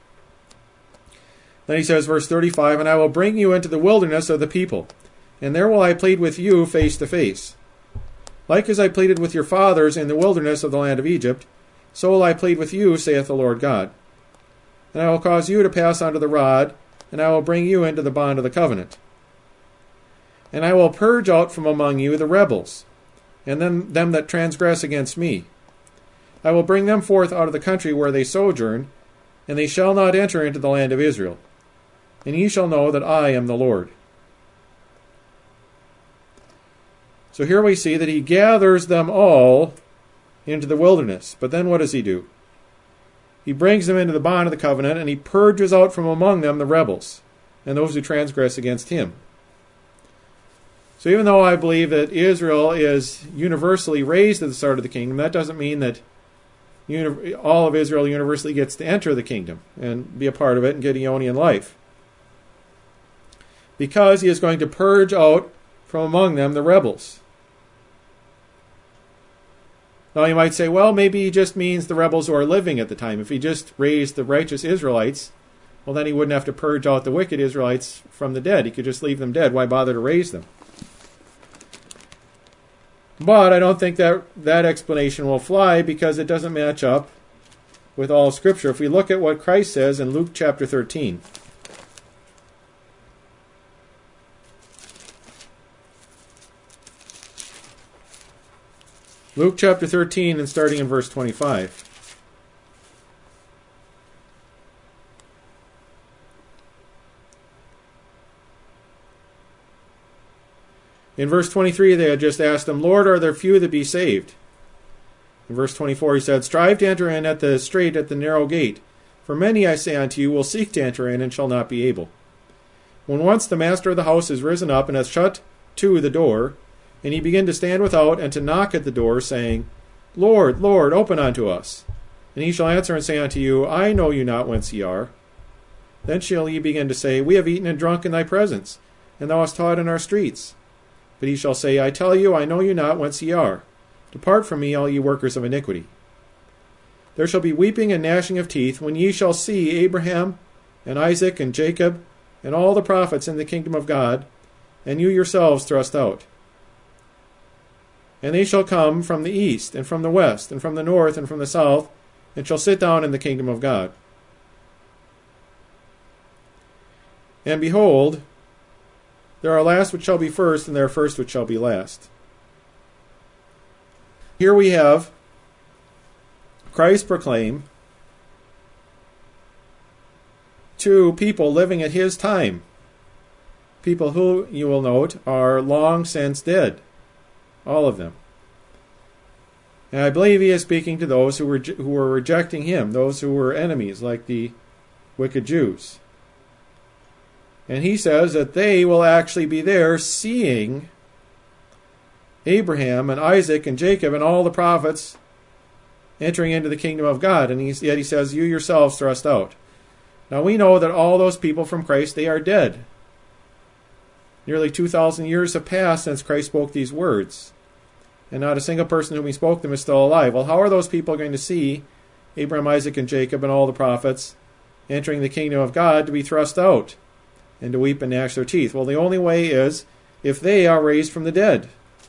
Then he says, verse 35, And I will bring you into the wilderness of the people, and there will I plead with you face to face. Like as I pleaded with your fathers in the wilderness of the land of Egypt, so will I plead with you, saith the Lord God. And I will cause you to pass under the rod, and I will bring you into the bond of the covenant. And I will purge out from among you the rebels, and them that transgress against me. I will bring them forth out of the country where they sojourn, and they shall not enter into the land of Israel. And ye shall know that I am the Lord. So here we see that he gathers them all into the wilderness. But then what does he do? He brings them into the bond of the covenant, and he purges out from among them the rebels and those who transgress against him. So even though I believe that Israel is universally raised at the start of the kingdom, that doesn't mean that all of Israel universally gets to enter the kingdom and be a part of it and get Eonian life. Because he is going to purge out from among them the rebels. Now you might say, well, maybe he just means the rebels who are living at the time. If he just raised the righteous Israelites, well, then he wouldn't have to purge out the wicked Israelites from the dead. He could just leave them dead. Why bother to raise them? But I don't think that explanation will fly, because it doesn't match up with all of Scripture. If we look at what Christ says in Luke chapter 13. Luke chapter 13, and starting in verse 25. In verse 23, they had just asked him, Lord, are there few that be saved? In verse 24, he said, Strive to enter in at the strait, at the narrow gate. For many, I say unto you, will seek to enter in, and shall not be able. When once the master of the house is risen up, and hath shut to the door, and he begin to stand without, and to knock at the door, saying, Lord, Lord, open unto us. And he shall answer and say unto you, I know you not whence ye are. Then shall ye begin to say, We have eaten and drunk in thy presence, and thou hast taught in our streets. But he shall say, I tell you, I know you not whence ye are. Depart from me, all ye workers of iniquity. There shall be weeping and gnashing of teeth, when ye shall see Abraham, and Isaac, and Jacob, and all the prophets in the kingdom of God, and you yourselves thrust out. And they shall come from the east, and from the west, and from the north, and from the south, and shall sit down in the kingdom of God. And behold, there are last which shall be first, and there are first which shall be last. Here we have Christ proclaim to people living at his time, people who, you will note, are long since dead, all of them. And I believe he is speaking to those who were rejecting him, those who were enemies, like the wicked Jews. And he says that they will actually be there seeing Abraham and Isaac and Jacob and all the prophets entering into the kingdom of God. And yet he says, you yourselves thrust out. Now we know that all those people from Christ, they are dead. Nearly 2,000 years have passed since Christ spoke these words. And not a single person whom he spoke them is still alive. Well, how are those people going to see Abraham, Isaac, and Jacob and all the prophets entering the kingdom of God to be thrust out and to weep and gnash their teeth? Well, the only way is if they are raised from the dead.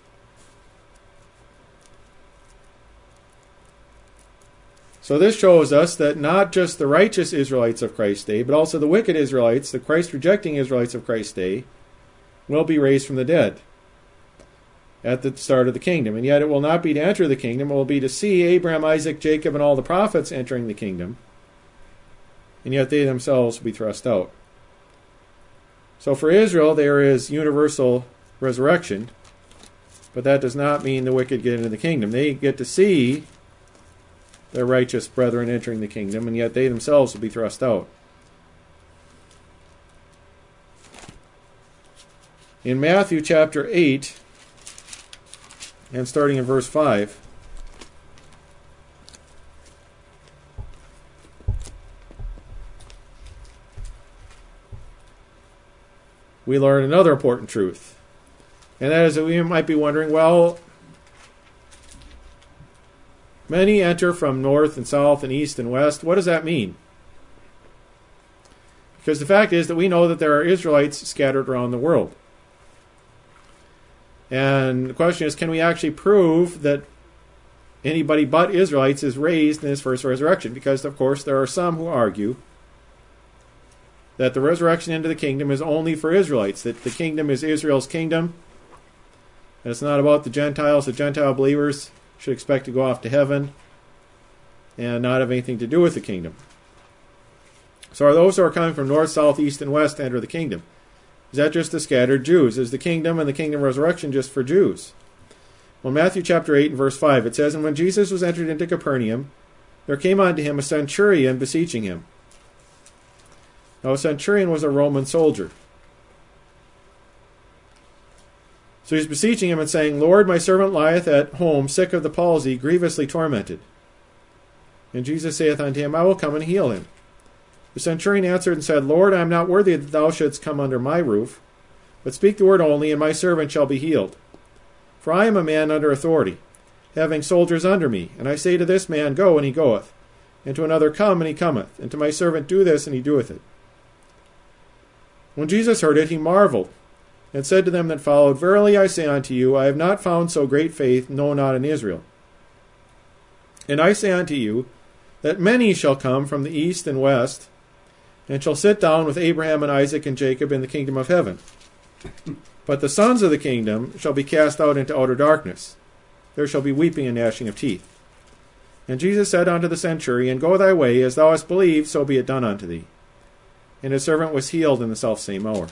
So this shows us that not just the righteous Israelites of Christ's day, but also the wicked Israelites, the Christ-rejecting Israelites of Christ's day, will be raised from the dead at the start of the kingdom. And yet it will not be to enter the kingdom, it will be to see Abraham, Isaac, Jacob, and all the prophets entering the kingdom. And yet they themselves will be thrust out. So for Israel, there is universal resurrection, but that does not mean the wicked get into the kingdom. They get to see their righteous brethren entering the kingdom, and yet they themselves will be thrust out. In Matthew chapter 8, and starting in verse 5, we learn another important truth. And that is that we might be wondering, well, many enter from north and south and east and west. What does that mean? Because the fact is that we know that there are Israelites scattered around the world. And the question is, can we actually prove that anybody but Israelites is raised in his first resurrection? Because, of course, there are some who argue that the resurrection into the kingdom is only for Israelites, that the kingdom is Israel's kingdom, And it's not about the Gentiles. The Gentile believers should expect to go off to heaven and not have anything to do with the kingdom. So are those who are coming from north, south, east, and west to enter the kingdom? Is that just the scattered Jews? Is the kingdom and the kingdom resurrection just for Jews? Well, Matthew chapter 8 and verse 5, it says, "And when Jesus was entered into Capernaum, there came unto him a centurion beseeching him." Now, a centurion was a Roman soldier. So he's beseeching him and saying, "Lord, my servant lieth at home, sick of the palsy, grievously tormented." And Jesus saith unto him, "I will come and heal him." The centurion answered and said, "Lord, I am not worthy that thou shouldst come under my roof, but speak the word only, and my servant shall be healed. For I am a man under authority, having soldiers under me. And I say to this man, Go, and he goeth, and to another, Come, and he cometh, and to my servant, Do this, and he doeth it." When Jesus heard it, he marveled, and said to them that followed, "Verily I say unto you, I have not found so great faith, no, not in Israel. And I say unto you, that many shall come from the east and west, and shall sit down with Abraham and Isaac and Jacob in the kingdom of heaven. But the sons of the kingdom shall be cast out into outer darkness. There shall be weeping and gnashing of teeth." And Jesus said unto the centurion, "Go thy way, as thou hast believed, so be it done unto thee." And his servant was healed in the selfsame hour.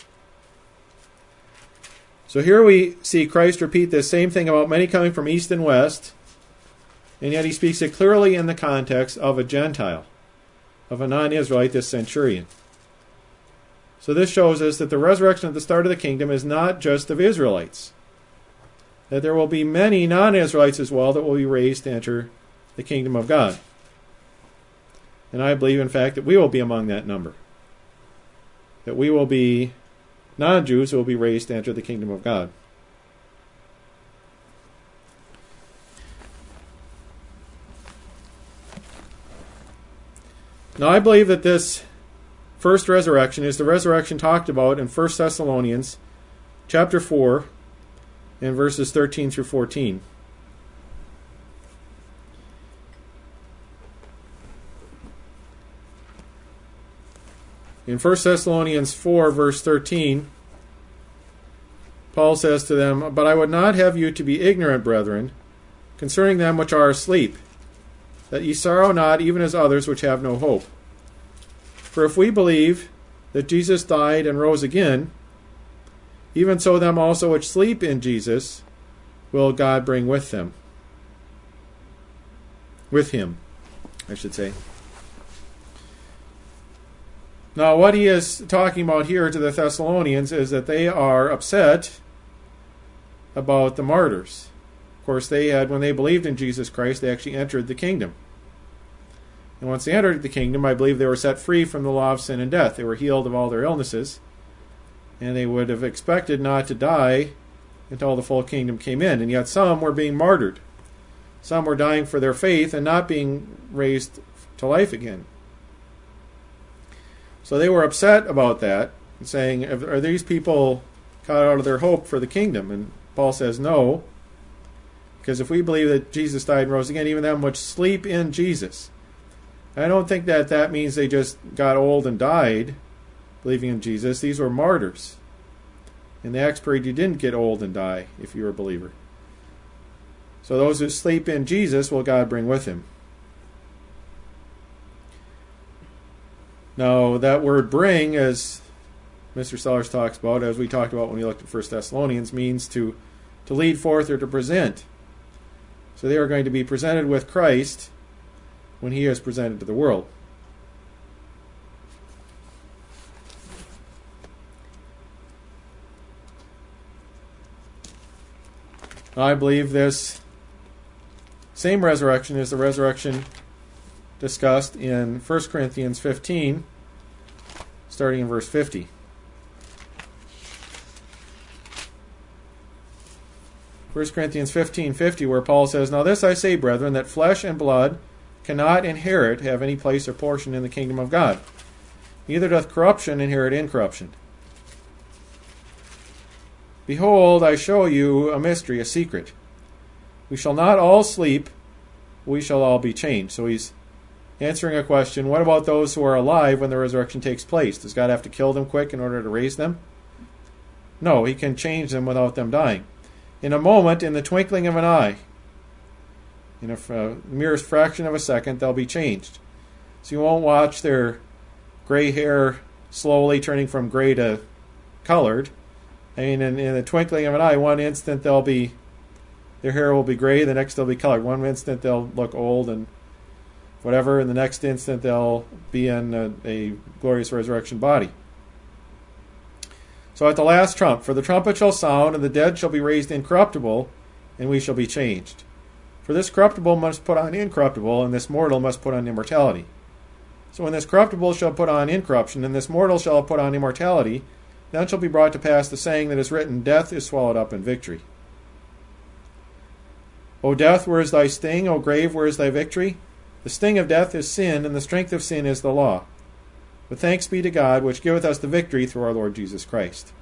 So here we see Christ repeat this same thing about many coming from east and west, and yet he speaks it clearly in the context of a Gentile, of a non-Israelite, this centurion. So this shows us that the resurrection at the start of the kingdom is not just of Israelites, that there will be many non-Israelites as well that will be raised to enter the kingdom of God. And I believe, in fact, that we will be among that number, that we will be non-Jews who will be raised to enter the kingdom of God. Now, I believe that this first resurrection is the resurrection talked about in 1 Thessalonians chapter 4 and verses 13 through 14. In 1 Thessalonians 4, verse 13, Paul says to them, "But I would not have you to be ignorant, brethren, concerning them which are asleep, that ye sorrow not, even as others which have no hope. For if we believe that Jesus died and rose again, even so them also which sleep in Jesus will God bring with them." With him, I should say. Now, what he is talking about here to the Thessalonians is that they are upset about the martyrs. Of course, they had, when they believed in Jesus Christ, they actually entered the kingdom. And once they entered the kingdom, I believe they were set free from the law of sin and death. They were healed of all their illnesses, and they would have expected not to die until the full kingdom came in. And yet some were being martyred. Some were dying for their faith and not being raised to life again. So they were upset about that, saying, "Are these people caught out of their hope for the kingdom?" And Paul says, "No, because if we believe that Jesus died and rose again, even them which sleep in Jesus." I don't think that means they just got old and died believing in Jesus. These were martyrs. In the Acts period, you didn't get old and die if you were a believer. So those who sleep in Jesus will God bring with him. Now, that word bring, as Mr. Sellers talks about, as we talked about when we looked at 1 Thessalonians, means to lead forth or to present. So they are going to be presented with Christ when he is presented to the world. I believe this same resurrection is the resurrection discussed in 1 Corinthians 15, starting in verse 50. 1 Corinthians 15:50, where Paul says, "Now this I say, brethren, that flesh and blood cannot have any place or portion in the kingdom of God. Neither doth corruption inherit incorruption. Behold, I show you a mystery, a secret. We shall not all sleep, we shall all be changed." So he's answering a question, what about those who are alive when the resurrection takes place? Does God have to kill them quick in order to raise them? No, he can change them without them dying. in a moment, in the twinkling of an eye. In a merest fraction of a second, they'll be changed. So you won't watch their gray hair slowly turning from gray to colored. I mean, in the twinkling of an eye, one instant their hair will be gray, the next they'll be colored. One instant they'll look old and whatever, and the next instant they'll be in a glorious resurrection body. So at the last trump, for the trumpet shall sound, and the dead shall be raised incorruptible, and we shall be changed. For this corruptible must put on incorruptible, and this mortal must put on immortality. So when this corruptible shall put on incorruption, and this mortal shall put on immortality, then shall be brought to pass the saying that is written, Death is swallowed up in victory. O death, where is thy sting? O grave, where is thy victory? The sting of death is sin, and the strength of sin is the law. But thanks be to God, which giveth us the victory through our Lord Jesus Christ.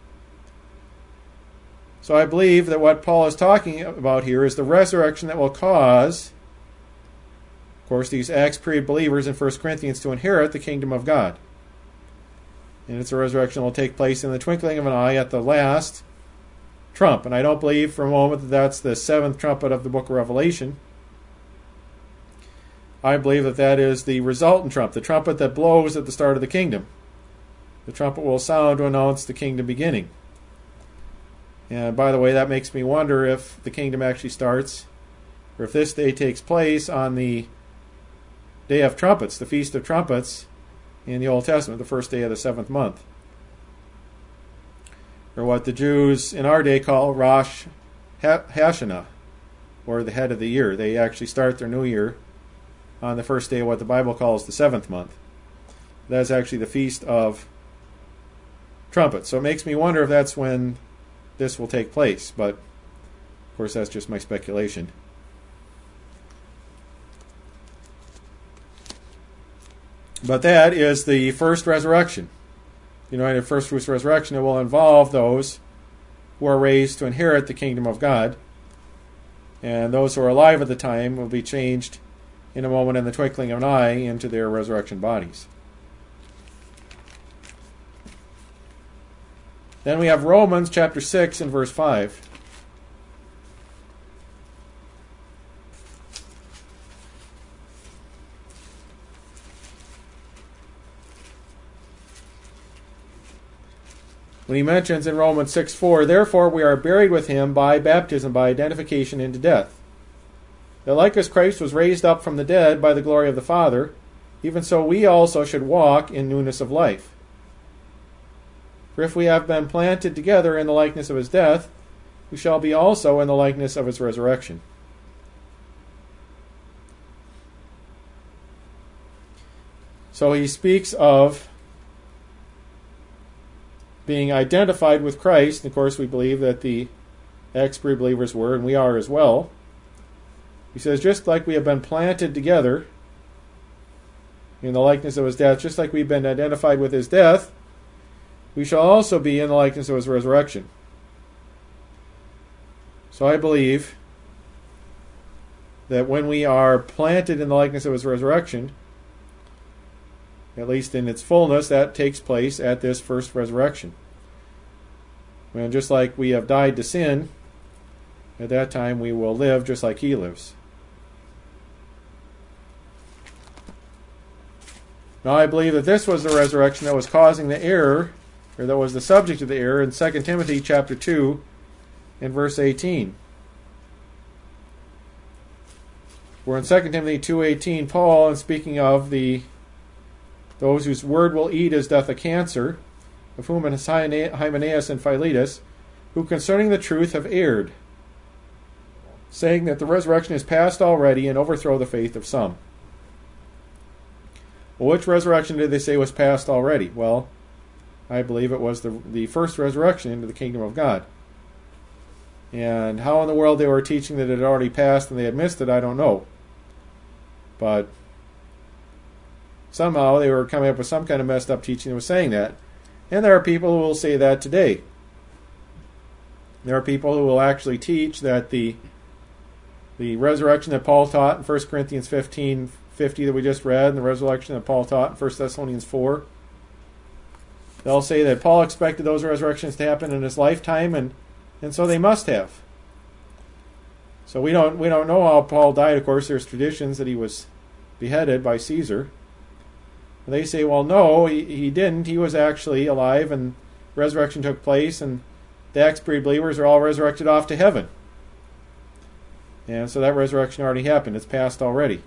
So I believe that what Paul is talking about here is the resurrection that will cause, of course, these Acts period believers in 1 Corinthians to inherit the kingdom of God. And it's a resurrection that will take place in the twinkling of an eye at the last trump. And I don't believe for a moment that that's the seventh trumpet of the book of Revelation. I believe that that is the resultant trump, the trumpet that blows at the start of the kingdom. The trumpet will sound to announce the kingdom beginning. And by the way, that makes me wonder if the kingdom actually starts, or if this day takes place on the Day of Trumpets, the Feast of Trumpets in the Old Testament, the first day of the 7th month. Or what the Jews in our day call Rosh Hashanah, or the head of the year. They actually start their new year on the first day of what the Bible calls the 7th month. That's actually the Feast of Trumpets. So it makes me wonder if that's when this will take place, but of course that's just my speculation. But that is the first resurrection. The United First Fruits resurrection. It will involve those who are raised to inherit the kingdom of God, and those who are alive at the time will be changed in a moment, in the twinkling of an eye, into their resurrection bodies. Then we have Romans chapter 6 and verse 5. When he mentions in Romans 6:4, therefore we are buried with him by baptism, by identification into death, that like as Christ was raised up from the dead by the glory of the Father, even so we also should walk in newness of life. For if we have been planted together in the likeness of his death, we shall be also in the likeness of his resurrection. So he speaks of being identified with Christ. And of course, we believe that the ex-pre believers were, and we are as well. He says, just like we have been planted together in the likeness of his death, just like we've been identified with his death, we shall also be in the likeness of his resurrection. So I believe that when we are planted in the likeness of his resurrection, at least in its fullness, that takes place at this first resurrection. When just like we have died to sin, at that time we will live just like he lives. Now I believe that this was the resurrection that was causing the error, or that was the subject of the error in 2 Timothy chapter 2 and verse 18. Where in 2 Timothy 2:18, Paul, in speaking of those whose word will eat as doth a cancer, of whom is Hymenaeus and Philetus, who concerning the truth have erred, saying that the resurrection is past already, and overthrow the faith of some. Well, which resurrection did they say was past already? Well, I believe it was the first resurrection into the kingdom of God. And how in the world they were teaching that it had already passed and they had missed it, I don't know. But somehow they were coming up with some kind of messed up teaching that was saying that. And there are people who will say that today. There are people who will actually teach that the resurrection that Paul taught in 1 Corinthians 15:50 that we just read, and the resurrection that Paul taught in 1 Thessalonians 4, they'll say that Paul expected those resurrections to happen in his lifetime, and so they must have. So we don't know how Paul died. Of course, there's traditions that he was beheaded by Caesar. And they say, well, no, he didn't. He was actually alive, and resurrection took place, and the ex-period believers are all resurrected off to heaven. And so that resurrection already happened. It's past already.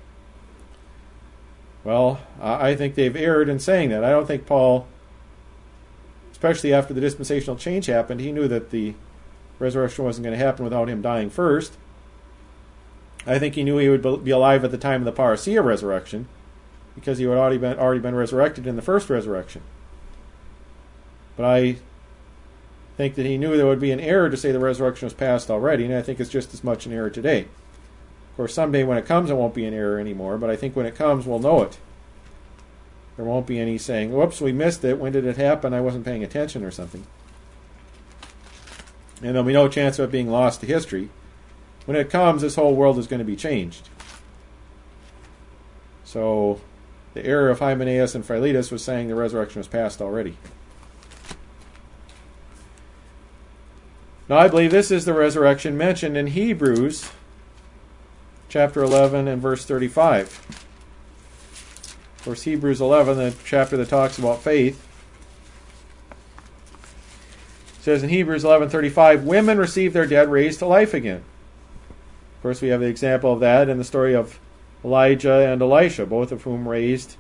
Well, I think they've erred in saying that. I don't think Paul, especially after the dispensational change happened, he knew that the resurrection wasn't going to happen without him dying first. I think he knew he would be alive at the time of the parousia resurrection, because he had already been resurrected in the first resurrection. But I think that he knew there would be an error to say the resurrection was past already, and I think it's just as much an error today. Of course, someday when it comes, it won't be an error anymore, but I think when it comes, we'll know it. There won't be any saying, whoops, we missed it. When did it happen? I wasn't paying attention or something. And there'll be no chance of it being lost to history. When it comes, this whole world is going to be changed. So the error of Hymenaeus and Philetus was saying the resurrection was past already. Now I believe this is the resurrection mentioned in Hebrews chapter 11 and verse 35. Of course, Hebrews 11, the chapter that talks about faith, says in Hebrews 11:35, women receive their dead raised to life again. Of course, we have the example of that in the story of Elijah and Elisha, both of whom raised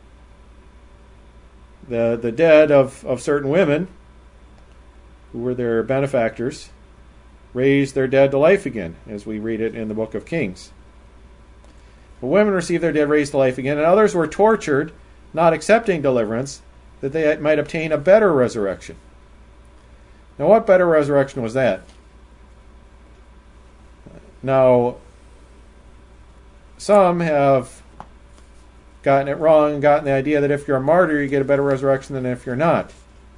the dead of certain women who were their benefactors, raised their dead to life again, as we read it in the book of Kings. But women received their dead raised to life again, and others were tortured, not accepting deliverance, that they might obtain a better resurrection. Now, what better resurrection was that? Now, some have gotten it wrong and gotten the idea that if you're a martyr, you get a better resurrection than if you're not.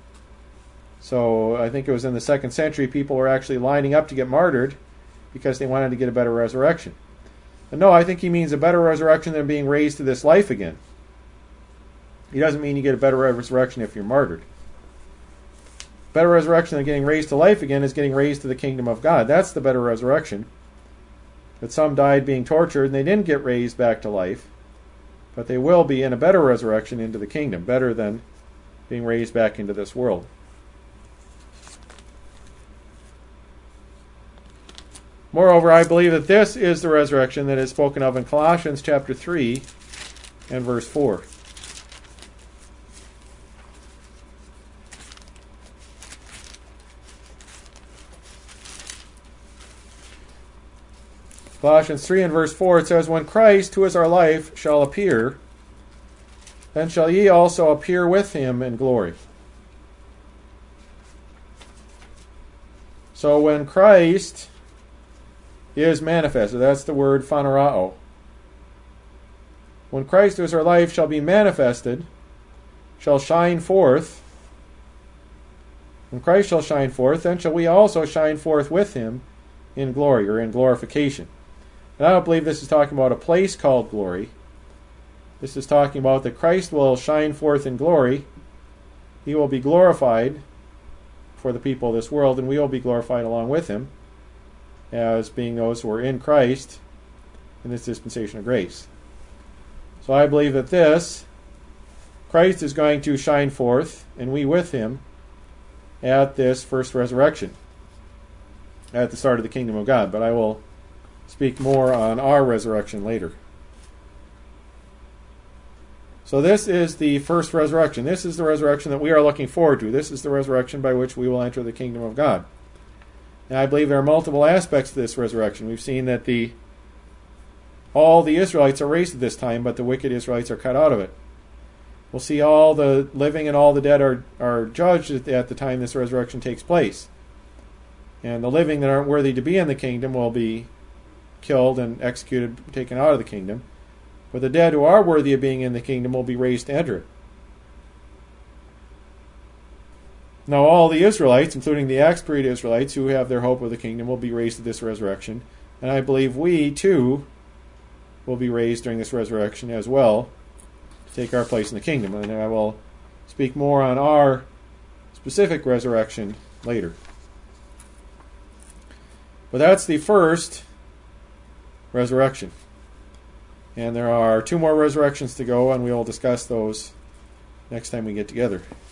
So I think it was in the 2nd century, people were actually lining up to get martyred because they wanted to get a better resurrection. But no, I think he means a better resurrection than being raised to this life again. He doesn't mean you get a better resurrection if you're martyred. Better resurrection than getting raised to life again is getting raised to the kingdom of God. That's the better resurrection. But some died being tortured and they didn't get raised back to life. But they will be in a better resurrection into the kingdom, better than being raised back into this world. Moreover, I believe that this is the resurrection that is spoken of in Colossians chapter 3 and verse 4. Colossians 3 and verse 4, it says, when Christ, who is our life, shall appear, then shall ye also appear with him in glory. So when Christ is manifested, that's the word phanerao. When Christ, who is our life, shall be manifested, shall shine forth. When Christ shall shine forth, then shall we also shine forth with him in glory, or in glorification. And I don't believe this is talking about a place called glory. This is talking about that Christ will shine forth in glory. He will be glorified for the people of this world, and we will be glorified along with him as being those who are in Christ in this dispensation of grace. So I believe that this, Christ is going to shine forth, and we with him, at this first resurrection, at the start of the kingdom of God. But I will speak more on our resurrection later. So this is the first resurrection. This is the resurrection that we are looking forward to. This is the resurrection by which we will enter the kingdom of God. And I believe there are multiple aspects to this resurrection. We've seen that all the Israelites are raised at this time, but the wicked Israelites are cut out of it. We'll see all the living and all the dead are judged at the time this resurrection takes place. And the living that aren't worthy to be in the kingdom will be killed and executed, taken out of the kingdom. But the dead who are worthy of being in the kingdom will be raised to enter it. Now all the Israelites, including the ex-period Israelites who have their hope of the kingdom, will be raised to this resurrection. And I believe we, too, will be raised during this resurrection as well, to take our place in the kingdom. And I will speak more on our specific resurrection later. But that's the first resurrection. And there are 2 more resurrections to go, and we will discuss those next time we get together.